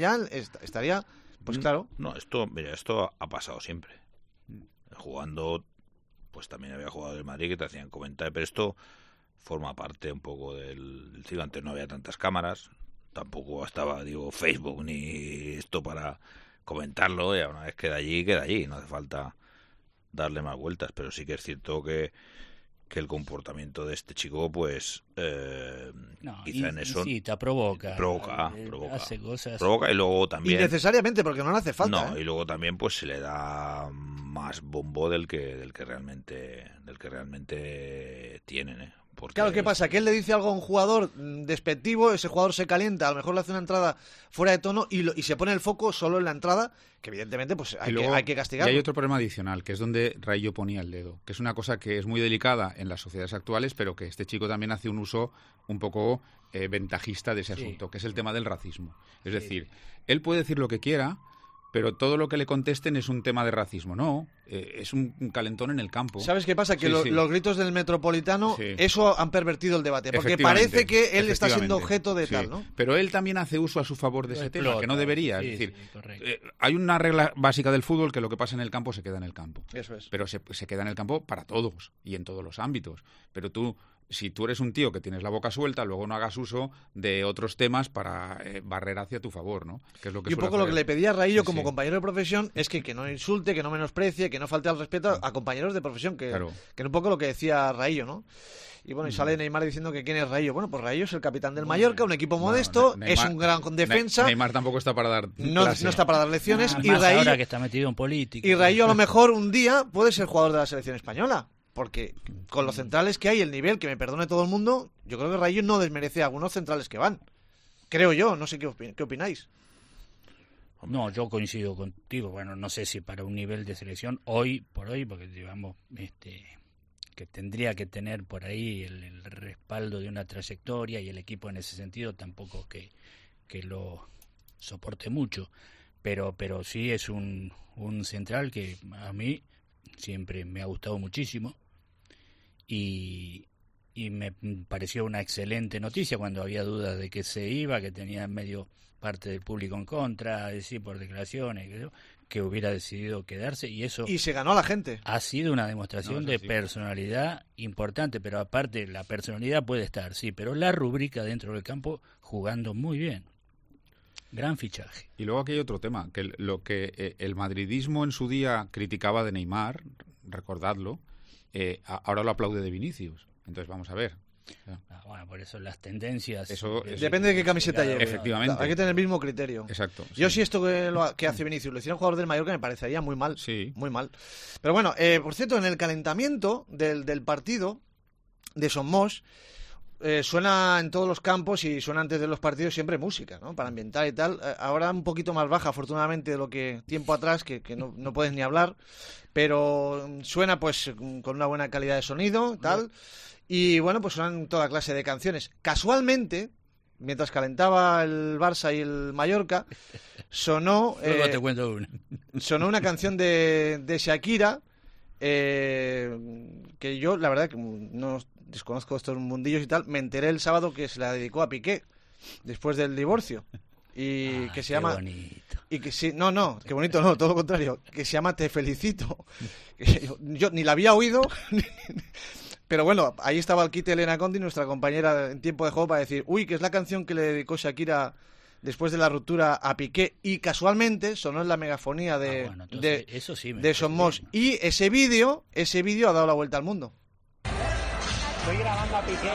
pues claro. No, esto ha pasado siempre. Jugando... pues también había jugado del Madrid que te hacían comentar, pero esto forma parte un poco del ciclo. Antes no había tantas cámaras, tampoco estaba, Facebook ni esto para comentarlo, y una vez queda allí, no hace falta darle más vueltas, pero sí que es cierto que el comportamiento de este chico, pues, quizá en eso... Sí, te provoca. Hace cosas... Provoca, y luego también... Innecesariamente, porque no le hace falta. No, y luego también, pues, se le da más bombo del que realmente tienen, Porque... Claro, ¿qué pasa? Que él le dice algo a un jugador despectivo, ese jugador se calienta, a lo mejor le hace una entrada fuera de tono y se pone el foco solo en la entrada, que evidentemente pues hay que castigarlo. Y hay otro problema adicional, que es donde Raillo ponía el dedo, que es una cosa que es muy delicada en las sociedades actuales, pero que este chico también hace un uso un poco ventajista de ese asunto, que es el tema del racismo. Es decir, él puede decir lo que quiera, pero todo lo que le contesten es un tema de racismo. No, es un calentón en el campo. ¿Sabes qué pasa? Que los gritos del Metropolitano, eso han pervertido el debate, porque parece que él está siendo objeto de tal, ¿no? Pero él también hace uso a su favor de ese tema, que no debería. Es decir, hay una regla básica del fútbol, que lo que pasa en el campo se queda en el campo. Eso es. Pero se queda en el campo para todos y en todos los ámbitos. Pero si tú eres un tío que tienes la boca suelta, luego no hagas uso de otros temas para barrer hacia tu favor, ¿no? Que es lo que y un poco lo que le pedía a Raillo como compañero de profesión es que no insulte, que no menosprecie, que no falte al respeto a compañeros de profesión, que un poco lo que decía Raillo, ¿no? Y bueno, y sale Neymar diciendo que quién es Raillo. Bueno, pues Raillo es el capitán del Mallorca, un equipo modesto, Neymar, es un gran defensa. Neymar tampoco está para dar no está para dar lecciones. Y Raillo, ahora que está metido en política. Y Raillo a lo mejor un día puede ser jugador de la selección española. Porque con los centrales que hay, el nivel, que me perdone todo el mundo, yo creo que Raillo no desmerece a algunos centrales que van. Creo yo, no sé qué opináis. No, yo coincido contigo. Bueno, no sé si para un nivel de selección hoy por hoy, porque digamos que tendría que tener por ahí el respaldo de una trayectoria, y el equipo en ese sentido tampoco que lo soporte mucho. Pero sí es un central que a mí siempre me ha gustado muchísimo. Y me pareció una excelente noticia cuando había dudas de que se iba, que tenía medio parte del público en contra, decir por declaraciones, que hubiera decidido quedarse, y eso... Y se ganó a la gente. Ha sido una demostración de personalidad importante, pero aparte la personalidad puede estar, sí, pero la rúbrica dentro del campo jugando muy bien. Gran fichaje. Y luego aquí hay otro tema, que lo que el madridismo en su día criticaba de Neymar, recordadlo, ahora lo aplaude de Vinicius. Entonces vamos a ver. Bueno, por eso las tendencias... Depende de qué camiseta lleve. Efectivamente. Hay que tener el mismo criterio. Exacto. Yo sí esto que hace Vinicius lo hiciera un jugador del Mallorca me parecería muy mal. Sí. Muy mal. Pero bueno, por cierto, en el calentamiento del partido de Somos... suena en todos los campos y suena antes de los partidos siempre música, ¿no? Para ambientar y tal. Ahora un poquito más baja, afortunadamente, de lo que tiempo atrás, que no puedes ni hablar, pero suena pues con una buena calidad de sonido, tal. Y bueno, pues suenan toda clase de canciones. Casualmente, mientras calentaba el Barça y el Mallorca, sonó... Luego te cuento una. Sonó una canción de Shakira, que yo, la verdad, que no desconozco estos mundillos y tal, me enteré el sábado que se la dedicó a Piqué después del divorcio, y que se llama bonito. Y que sí, no, qué bonito, no, todo lo contrario, que se llama Te felicito. Yo ni la había oído, pero bueno, ahí estaba el quite Elena Conti, nuestra compañera en tiempo de juego, para decir, uy, que es la canción que le dedicó Shakira después de la ruptura a Piqué, y casualmente sonó en la megafonía de eso sí de Somos, y ese vídeo ha dado la vuelta al mundo. Estoy grabando a Piqué.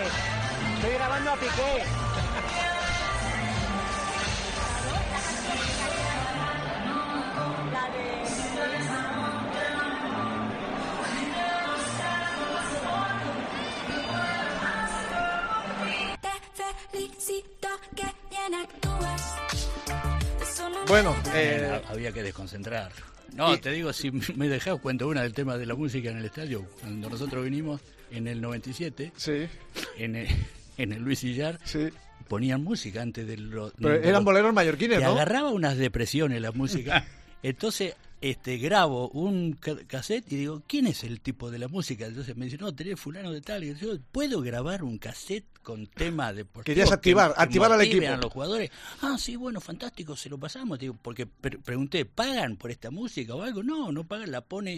Bueno, había que desconcentrar. No, te digo, si me dejás, cuento una del tema de la música en el estadio. Cuando nosotros vinimos en el 97, en el Luis Sillar, ponían música antes de los... Pero eran boleros mallorquines, ¿no? Agarraba unas depresiones la música. Entonces grabo un cassette y digo, ¿quién es el tipo de la música? Entonces me dice, no, tenés fulano de tal. Y yo, ¿puedo grabar un cassette con tema deportivo? Querías activar al equipo. A los jugadores. Ah, sí, bueno, fantástico, se lo pasamos. Digo, porque pregunté, ¿pagan por esta música o algo? No pagan, la pone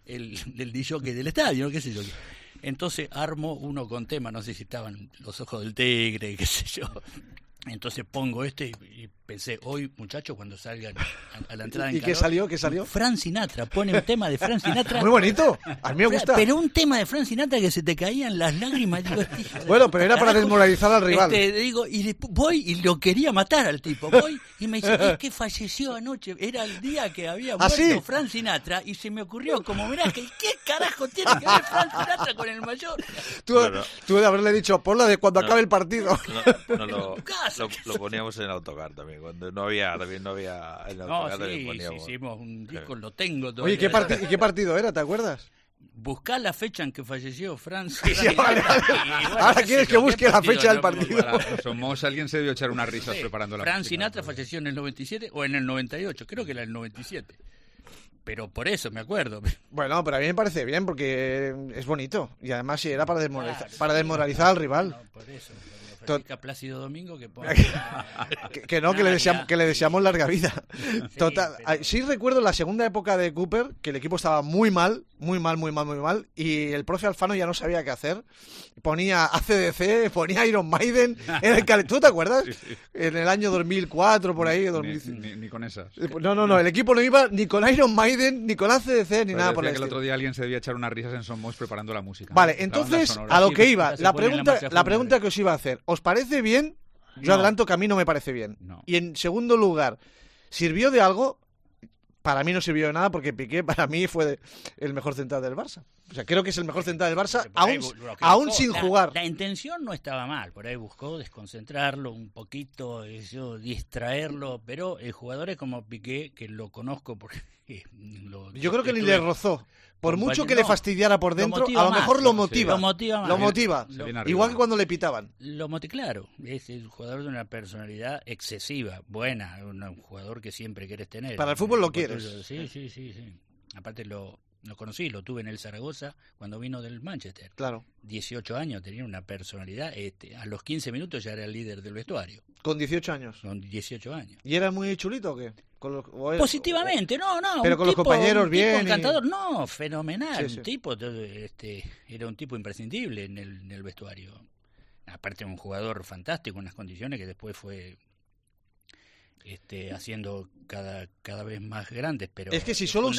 del DJ del estadio, qué sé yo. Entonces armo uno con tema, no sé si estaban Los Ojos del Tigre, qué sé yo. Entonces pongo y pensé, hoy muchachos cuando salgan a la entrada en ¿Y qué salió? ¿Qué salió? Frank Sinatra, pone un tema de Frank Sinatra. Muy bonito, a mí me gusta. Pero un tema de Frank Sinatra que se te caían las lágrimas. Digo, bueno, pero era para desmoralizar al rival. Digo, y voy y lo quería matar al tipo. Voy y me dice, es que falleció anoche. Era el día que había muerto Frank Sinatra y se me ocurrió como homenaje. ¿Qué carajo tiene que ver Frank Sinatra con el mayor? Tú de haberle dicho, ponla de cuando acabe el partido. Lo poníamos en el autocar también, cuando no había en el autocar también poníamos. Sí, hicimos un disco, lo tengo todavía. Oye, ¿y qué partido era? ¿Te acuerdas? Buscá la fecha en que falleció Frank. Ahora quieres que busque la fecha del partido. Somos, alguien se debió echar unas risas preparando la Frank Sinatra falleció en el 97 o en el 98, creo que era el 97. Pero por eso me acuerdo. Bueno, pero a mí me parece bien porque es bonito. Y además si era para desmoralizar al rival. No, por eso. Plácido Domingo que le deseamos larga vida. Total. Sí recuerdo la segunda época de Cooper que el equipo estaba muy mal y el profe Alfano ya no sabía qué hacer. Ponía AC/DC, ponía Iron Maiden en el ¿tú te acuerdas? Sí. En el año 2004 por ahí, ni con esas. No, el equipo no iba ni con Iron Maiden, ni con AC/DC, ni nada por el estilo. El otro día alguien se debía echar unas risas en Somos preparando la música. Vale, entonces a lo que iba, la pregunta que os iba a hacer, ¿os parece bien? Yo adelanto que a mí no me parece bien. No. Y en segundo lugar, ¿sirvió de algo? Para mí no sirvió de nada porque Piqué para mí fue el mejor central del Barça. O sea, creo que es el mejor central del Barça aún sin jugar. La intención no estaba mal, por ahí buscó desconcentrarlo un poquito, distraerlo, pero jugadores como Piqué, que lo conozco porque yo creo que ni le rozó. Por mucho que le fastidiara por dentro, a lo mejor lo motiva. Lo motiva. Igual que cuando le pitaban. Claro, es el jugador de una personalidad excesiva, buena, un jugador que siempre quieres tener. Para el fútbol lo quieres. Sí. Aparte lo conocí, lo tuve en el Zaragoza cuando vino del Manchester. Claro. 18 años, tenía una personalidad. A los 15 minutos ya era el líder del vestuario. ¿Con 18 años? Con 18 años. ¿Y era muy chulito o qué? Positivamente, no. Pero con los compañeros bien. Encantador, no, fenomenal. Un tipo, era un tipo imprescindible en el vestuario. Aparte, un jugador fantástico, unas condiciones que después fue haciendo cada vez más grandes. Pero es que si solo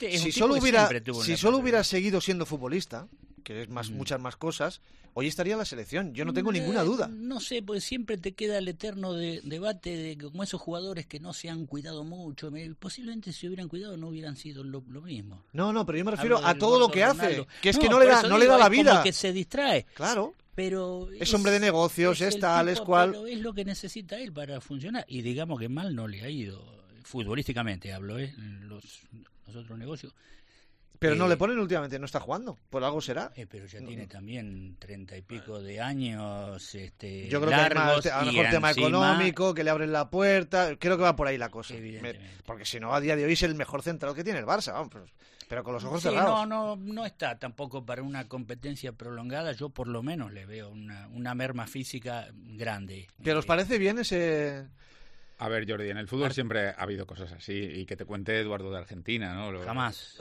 hubiera seguido siendo futbolista, que es muchas más cosas, hoy estaría en la selección, yo no tengo ninguna duda. No sé, pues siempre te queda el eterno debate de como esos jugadores que no se han cuidado mucho, posiblemente si hubieran cuidado no hubieran sido lo mismo. No, pero yo me refiero a todo lo que hace, que es que no le da la vida. Como que se distrae. Claro. Pero es hombre de negocios, es tal, es cual. Pero es lo que necesita él para funcionar. Y digamos que mal no le ha ido, futbolísticamente hablo, los otros negocios. Pero no le ponen últimamente, no está jugando, por algo será. Pero ya tiene también 30 y pico de años. Yo creo largos, que a lo mejor tema económico, que le abren la puerta, creo que va por ahí la cosa. Porque si no, a día de hoy es el mejor central que tiene el Barça, vamos, pero con los ojos cerrados. No está tampoco para una competencia prolongada. Yo por lo menos le veo una merma física grande. ¿Pero os parece bien ese...? A ver, Jordi, en el fútbol siempre ha habido cosas así. Y que te cuente Eduardo de Argentina, ¿no? Jamás.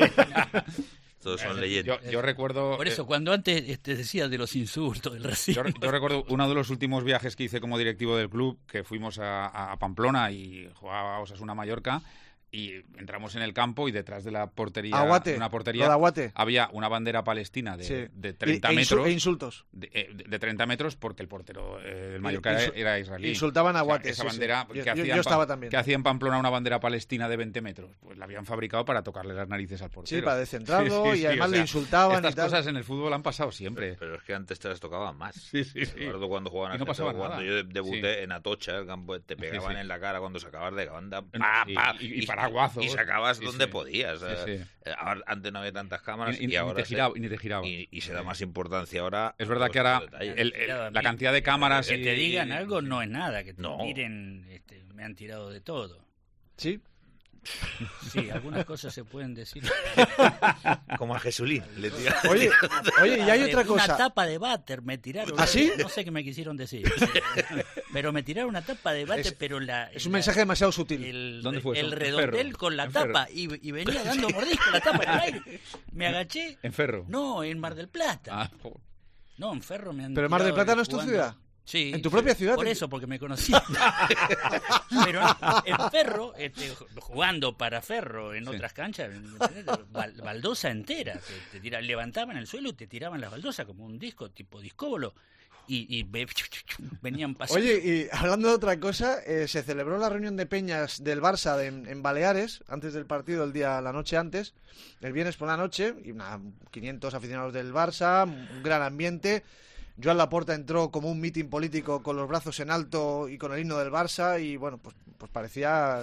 Todos son leyendas. Yo recuerdo... Por eso, cuando antes decías de los insultos, del racismo... Yo recuerdo uno de los últimos viajes que hice como directivo del club, que fuimos a Pamplona y jugábamos a Osasuna Mallorca, y entramos en el campo y detrás de la portería, una portería, había una bandera palestina de 30 metros. E insultos. De 30 metros porque el portero del Mallorca era israelí. Insultaban a Guate. Esa bandera yo estaba también. Que hacía en Pamplona una bandera palestina de 20 metros. Pues la habían fabricado para tocarle las narices al portero. Sí, para descentrarlo y además le insultaban. Estas cosas en el fútbol han pasado siempre. Pero es que antes te las tocaban más. Sí. Recuerdo cuando jugaban no pasaba nada. Cuando yo debuté en Atocha, el campo, te pegaban en la cara cuando sacabas de banda. Y paraguazos. Y sacabas donde podías. Antes no había tantas cámaras y ahora ni te giraba. Y se da más importancia ahora. Es verdad que ahora la cantidad de cámaras... Que te digan algo no es nada, que te tiren... me han tirado de todo. Sí. Sí, algunas cosas se pueden decir. Como a Jesulín. Le tira. Oye, y hay otra cosa. Una tapa de váter me tiraron. ¿Ah, sí? No sé qué me quisieron decir. Pero me tiraron una tapa de váter, pero es un mensaje demasiado sutil. ¿Dónde fue eso? El redondel con la tapa y venía dando mordisco la tapa en el aire. Me agaché. ¿En Ferro? No, en Mar del Plata. No, en Ferro me han ¿Pero Mar del Plata no es tu ciudad? Sí. ¿En tu propia ciudad? Por eso, porque me conocí. Pero en Ferro, jugando para Ferro en otras canchas, baldosa entera. Levantaban el suelo y te tiraban las baldosas como un disco, tipo discóbolo. Y venían pasando. Oye, y hablando de otra cosa, se celebró la reunión de peñas del Barça en Baleares, antes del partido, la noche antes, el viernes por la noche, y 500 aficionados del Barça, un gran ambiente. Joan Laporta entró como un mitin político con los brazos en alto y con el himno del Barça y bueno, pues parecía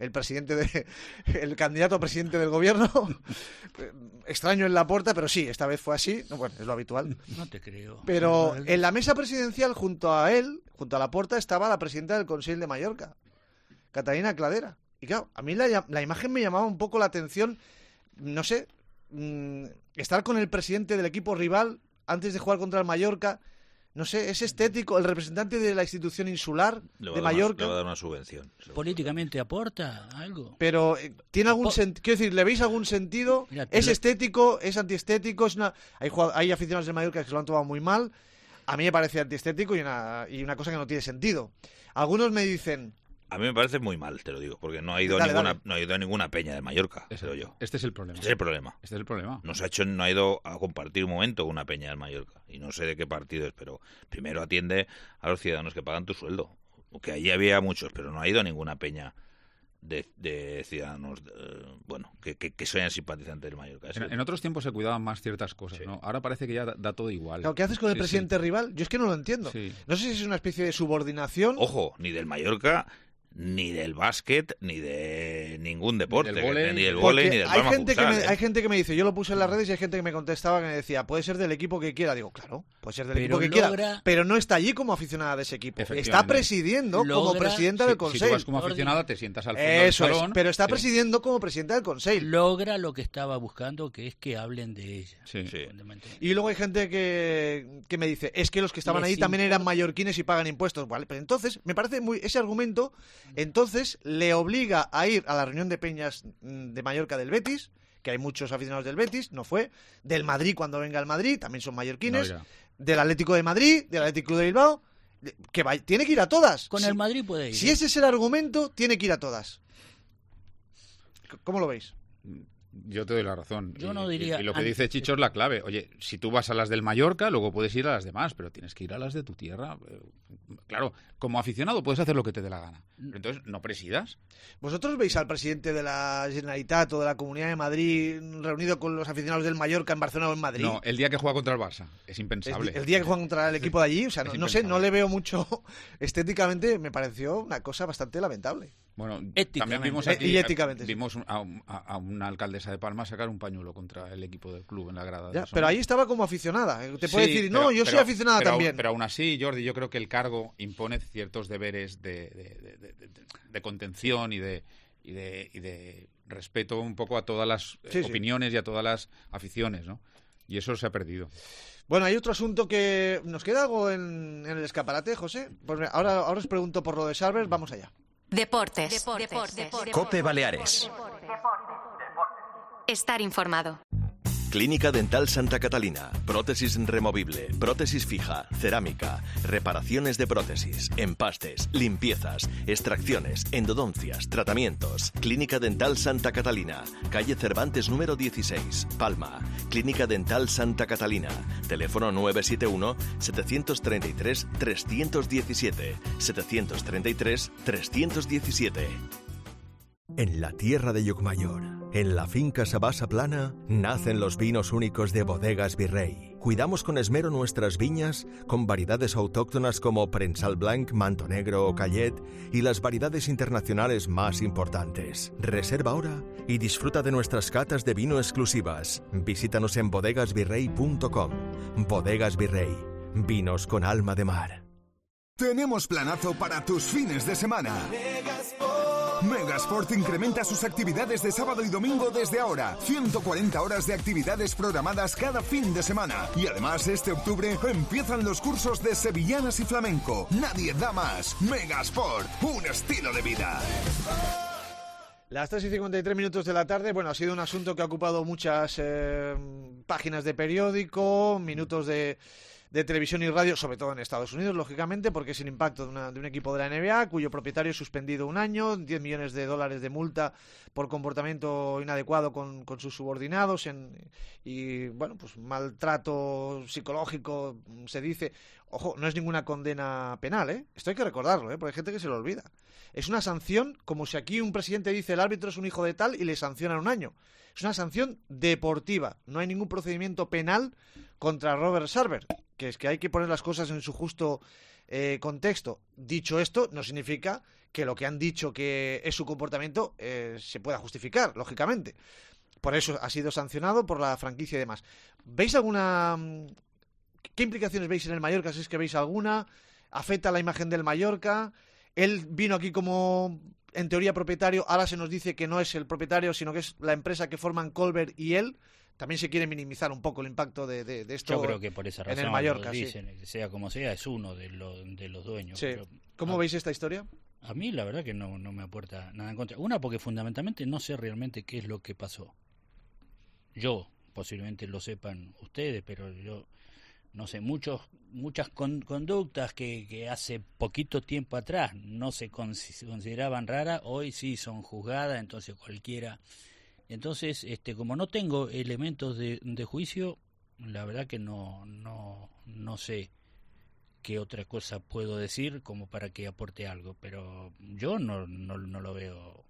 el candidato a presidente del gobierno. Extraño en Laporta, pero sí, esta vez fue así. Bueno, es lo habitual. No te creo. Pero en la mesa presidencial junto a Laporta, estaba la presidenta del Consell de Mallorca, Catalina Cladera. Y claro, a mí la imagen me llamaba un poco la atención, no sé, estar con el presidente del equipo rival antes de jugar contra el Mallorca, no sé, es estético, el representante de la institución insular de Mallorca. Le va a dar una subvención. ¿Políticamente aporta algo? Pero, ¿tiene algún sentido? Quiero decir, ¿le veis algún sentido? Mira, ¿es estético? ¿Es antiestético? Hay aficionados de Mallorca que se lo han tomado muy mal. A mí me parece antiestético y una cosa que no tiene sentido. Algunos me dicen... A mí me parece muy mal, te lo digo, porque no ha ido a ninguna peña de Mallorca, creo yo. Este es el problema. Este es el problema. No ha ido a compartir un momento con una peña de Mallorca. Y no sé de qué partido es, pero primero atiende a los ciudadanos que pagan tu sueldo. Que allí había muchos, pero no ha ido a ninguna peña de ciudadanos que sean simpatizantes de Mallorca. En otros tiempos se cuidaban más ciertas cosas, sí. ¿No? Ahora parece que ya da todo igual. ¿Qué haces con el presidente rival? Yo es que no lo entiendo. Sí. No sé si es una especie de subordinación. Ojo, ni del Mallorca, ni del básquet, ni de ningún deporte, ni del vóley, ni del Palma Futsal. Hay gente que me dice, yo lo puse en las redes y hay gente que me contestaba que me decía, puede ser del equipo que quiera. Digo, claro, puede ser del equipo que quiera, pero no está allí como aficionada de ese equipo. Está presidiendo como presidenta del Consell. Si tú vas como aficionada, te sientas al fondo del salón. Es, pero está presidiendo como presidenta del Consell. Logra lo que estaba buscando, que es que hablen de ella. Sí. Y luego hay gente que me dice, es que los que estaban ahí también eran mallorquines y pagan impuestos. Vale, pero entonces, me parece ese argumento, entonces le obliga a ir a la reunión de peñas de Mallorca del Betis, que hay muchos aficionados del Betis, no fue, del Madrid cuando venga el Madrid, también son mallorquines, del Atlético de Madrid, del Atlético de Bilbao, tiene que ir a todas. Con el Madrid puede ir. Si ese es el argumento, tiene que ir a todas. ¿Cómo lo veis? Yo te doy la razón. Yo no diría... Y lo que dice Chicho es la clave. Oye, si tú vas a las del Mallorca, luego puedes ir a las demás, pero tienes que ir a las de tu tierra. Claro, como aficionado puedes hacer lo que te dé la gana. Pero entonces, no presidas. ¿Vosotros veis al presidente de la Generalitat o de la Comunidad de Madrid reunido con los aficionados del Mallorca en Barcelona o en Madrid? No, el día que juega contra el Barça. Es impensable. El día que juega contra el equipo de allí, o sea, no sé, no le veo mucho. Estéticamente me pareció una cosa bastante lamentable. Bueno, también vimos aquí, y éticamente, vimos a una alcaldesa de Palma sacar un pañuelo contra el equipo del club en la grada. Pero ahí estaba como aficionada. Te puede decir, no, yo soy aficionada también. Pero aún así, Jordi, yo creo que el cargo impone ciertos deberes de contención y de respeto un poco a todas las opiniones y a todas las aficiones, ¿no? Y eso se ha perdido. Bueno, hay otro asunto que... ¿Nos queda algo en el escaparate, José? Pues ahora os pregunto por lo de Sarver, vamos allá. Deportes. COPE Baleares. Estar informado. Clínica Dental Santa Catalina. Prótesis removible, prótesis fija, cerámica, reparaciones de prótesis, empastes, limpiezas, extracciones, endodoncias, tratamientos. Clínica Dental Santa Catalina. Calle Cervantes número 16, Palma. Clínica Dental Santa Catalina. Teléfono 971-733-317. 733-317. En la tierra de Llucmayor, en la finca Sabasa Plana, nacen los vinos únicos de Bodegas Virrey. Cuidamos con esmero nuestras viñas con variedades autóctonas como Prensal Blanc, Manto Negro o Callet y las variedades internacionales más importantes. Reserva ahora y disfruta de nuestras catas de vino exclusivas. Visítanos en bodegasvirrey.com. Bodegas Virrey, vinos con alma de mar. Tenemos planazo para tus fines de semana. Megasport incrementa sus actividades de sábado y domingo desde ahora. 140 horas de actividades programadas cada fin de semana. Y además, este octubre empiezan los cursos de sevillanas y flamenco. Nadie da más. Megasport, un estilo de vida. Las 3:53 de la tarde, bueno, ha sido un asunto que ha ocupado muchas páginas de periódico, minutos de televisión y radio, sobre todo en Estados Unidos, lógicamente, porque es el impacto de un equipo de la NBA, cuyo propietario es suspendido un año, $10 millones de multa por comportamiento inadecuado con sus subordinados y, bueno, pues maltrato psicológico, se dice. Ojo, no es ninguna condena penal, ¿eh? Esto hay que recordarlo, porque hay gente que se lo olvida. Es una sanción como si aquí un presidente dice el árbitro es un hijo de tal y le sancionan un año. Es una sanción deportiva. No hay ningún procedimiento penal contra Robert Sarver, que es que hay que poner las cosas en su justo contexto. Dicho esto, no significa que lo que han dicho que es su comportamiento se pueda justificar, lógicamente. Por eso ha sido sancionado por la franquicia y demás. ¿Veis alguna... ¿Qué implicaciones veis en el Mallorca, si es que veis alguna? ¿Afecta la imagen del Mallorca? Él vino aquí como, en teoría, propietario. Ahora se nos dice que no es el propietario, sino que es la empresa que forman Colbert y él. También se quiere minimizar un poco el impacto de esto. Yo creo que por esa razón en el Mallorca, dicen, sí. Sea como sea, es uno de los dueños. Sí. Pero, ¿cómo veis esta historia? A mí la verdad que no me aporta nada en contra. Una, porque fundamentalmente no sé realmente qué es lo que pasó. Yo, posiblemente lo sepan ustedes, pero yo... No sé, muchas conductas que hace poquito tiempo atrás no se consideraban raras, hoy sí son juzgadas, entonces cualquiera. Entonces, como no tengo elementos de juicio, la verdad que no sé qué otra cosa puedo decir como para que aporte algo, pero yo no lo veo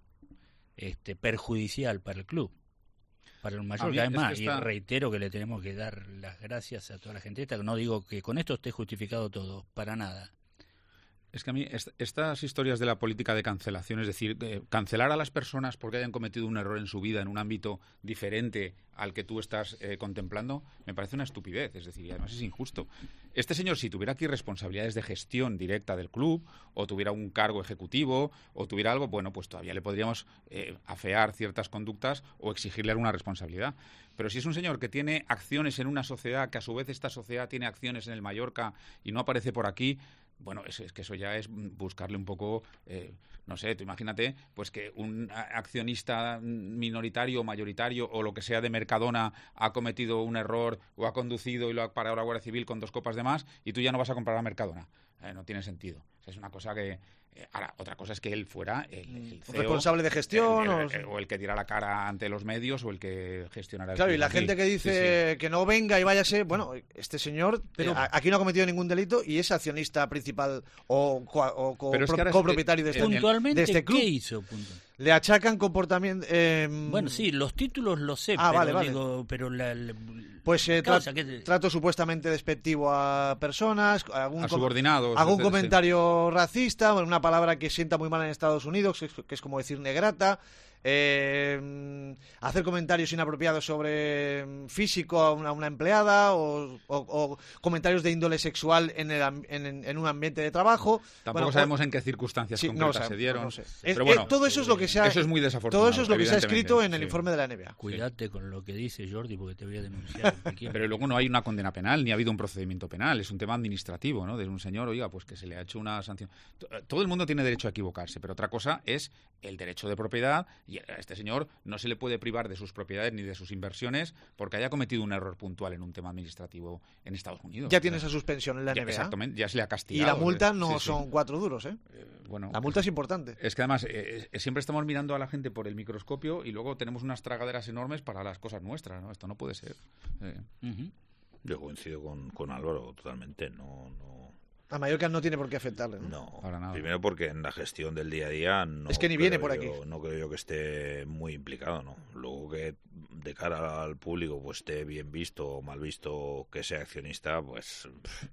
perjudicial para el club. Para el Mallorca, además, y reitero que le tenemos que dar las gracias a toda la gente esta, que no digo que con esto esté justificado todo, para nada. Es que a mí estas historias de la política de cancelación, es decir, cancelar a las personas porque hayan cometido un error en su vida en un ámbito diferente al que tú estás contemplando, me parece una estupidez, es decir, y además es injusto. Este señor, si tuviera aquí responsabilidades de gestión directa del club, o tuviera un cargo ejecutivo, o tuviera algo, bueno, pues todavía le podríamos afear ciertas conductas o exigirle alguna responsabilidad. Pero si es un señor que tiene acciones en una sociedad, que a su vez esta sociedad tiene acciones en el Mallorca y no aparece por aquí, bueno, es que eso ya es buscarle un poco, no sé, tú imagínate pues que un accionista minoritario o mayoritario o lo que sea de Mercadona ha cometido un error o ha conducido y lo ha parado la Guardia Civil con 2 copas de más y tú ya no vas a comprar a Mercadona. No tiene sentido. O sea, es una cosa que... ahora, otra cosa es que él fuera el CEO, responsable de gestión o el que diera la cara ante los medios o el que gestionara el claro, y la aquí. gente que dice sí. que no venga y váyase, bueno, este señor aquí no ha cometido ningún delito y es accionista principal o copropietario de este club. ¿Qué hizo? Le achacan comportamiento... Bueno, sí, los títulos los sé, pero pues trato supuestamente despectivo a personas, a subordinados, algún comentario racista, una palabra que sienta muy mal en Estados Unidos, que es como decir negrata, hacer comentarios inapropiados sobre físico a una empleada o comentarios de índole sexual en un ambiente de trabajo. Tampoco sabemos en qué circunstancias concretas se dieron. No sé. Pero bueno, todo eso es lo que se ha, eso es muy desafortunado. Todo eso es lo que se ha escrito en el informe de la NBA. Cuídate con lo que dice Jordi porque te voy a denunciar. Pero luego no hay una condena penal ni ha habido un procedimiento penal, es un tema administrativo, ¿no? De un señor, oiga, pues que se le ha hecho una sanción. Todo el mundo tiene derecho a equivocarse, pero otra cosa es el derecho de propiedad. Y a este señor no se le puede privar de sus propiedades ni de sus inversiones porque haya cometido un error puntual en un tema administrativo en Estados Unidos. Ya tiene esa suspensión en la NBA. Exactamente, ya se le ha castigado. Y la multa no son 4 duros, ¿eh? Bueno, la multa es importante. Es que además siempre estamos mirando a la gente por el microscopio y luego tenemos unas tragaderas enormes para las cosas nuestras, ¿no? Esto no puede ser. Yo coincido con Álvaro totalmente, no... A Mallorca no tiene por qué afectarle, ¿no? No, para nada. Primero porque en la gestión del día a día no es que ni viene por aquí. No creo yo que esté muy implicado, ¿no? Luego que de cara al público pues esté bien visto o mal visto que sea accionista, pues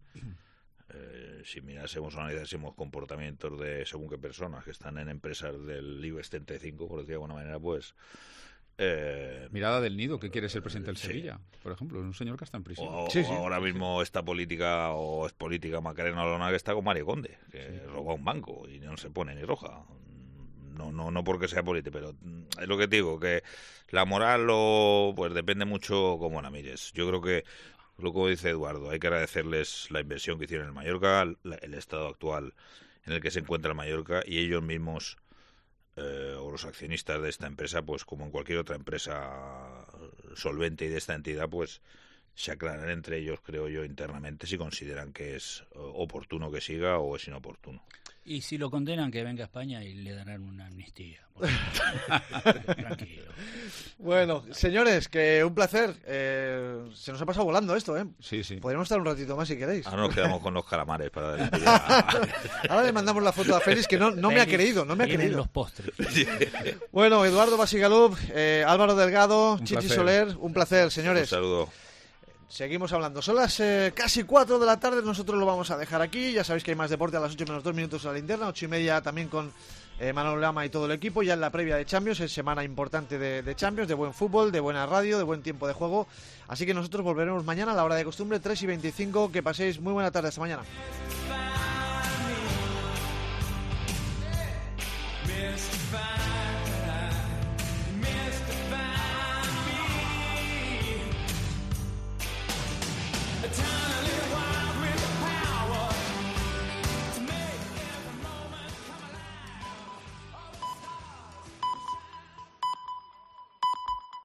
si mirásemos o analizásemos comportamientos de según qué personas que están en empresas del IBEX 35, por decir de alguna manera, pues... Mirada del Nido, que quiere ser presidente del Sevilla, por ejemplo, es un señor que está en prisión. Ahora mismo esta política o es política Macarena Olona que está con Mario Conde, que roba un banco y no se pone ni roja. no porque sea político, pero es lo que te digo, que la moral pues depende mucho cómo la mires. Yo creo que, lo que dice Eduardo, hay que agradecerles la inversión que hicieron en el Mallorca, el estado actual en el que se encuentra el Mallorca, y ellos mismos, o los accionistas de esta empresa, pues como en cualquier otra empresa solvente y de esta entidad, pues se aclaran entre ellos, creo yo, internamente, si consideran que es oportuno que siga o es inoportuno. Y si lo condenan, que venga a España y le darán una amnistía. Tranquilo. Bueno, señores, que un placer. Se nos ha pasado volando esto, ¿eh? Sí, sí. Podríamos estar un ratito más si queréis. Ahora nos quedamos con los calamares para dar Ahora le mandamos la foto a Félix, que no me ha querido, no me ha querido. Los postres. Bueno, Eduardo Basigalup, Álvaro Delgado, Chichi placer. Soler, un placer, señores. Un saludo. Seguimos hablando. Son las casi 4 de la tarde. Nosotros lo vamos a dejar aquí. Ya sabéis que hay más deporte a las 8 menos 2 minutos a la linterna. 8:30 también con Manolo Lama y todo el equipo. Ya en la previa de Champions. Es semana importante de Champions, de buen fútbol, de buena radio, de buen tiempo de juego. Así que nosotros volveremos mañana a la hora de costumbre, 3:25. Que paséis muy buena tarde. Hasta mañana.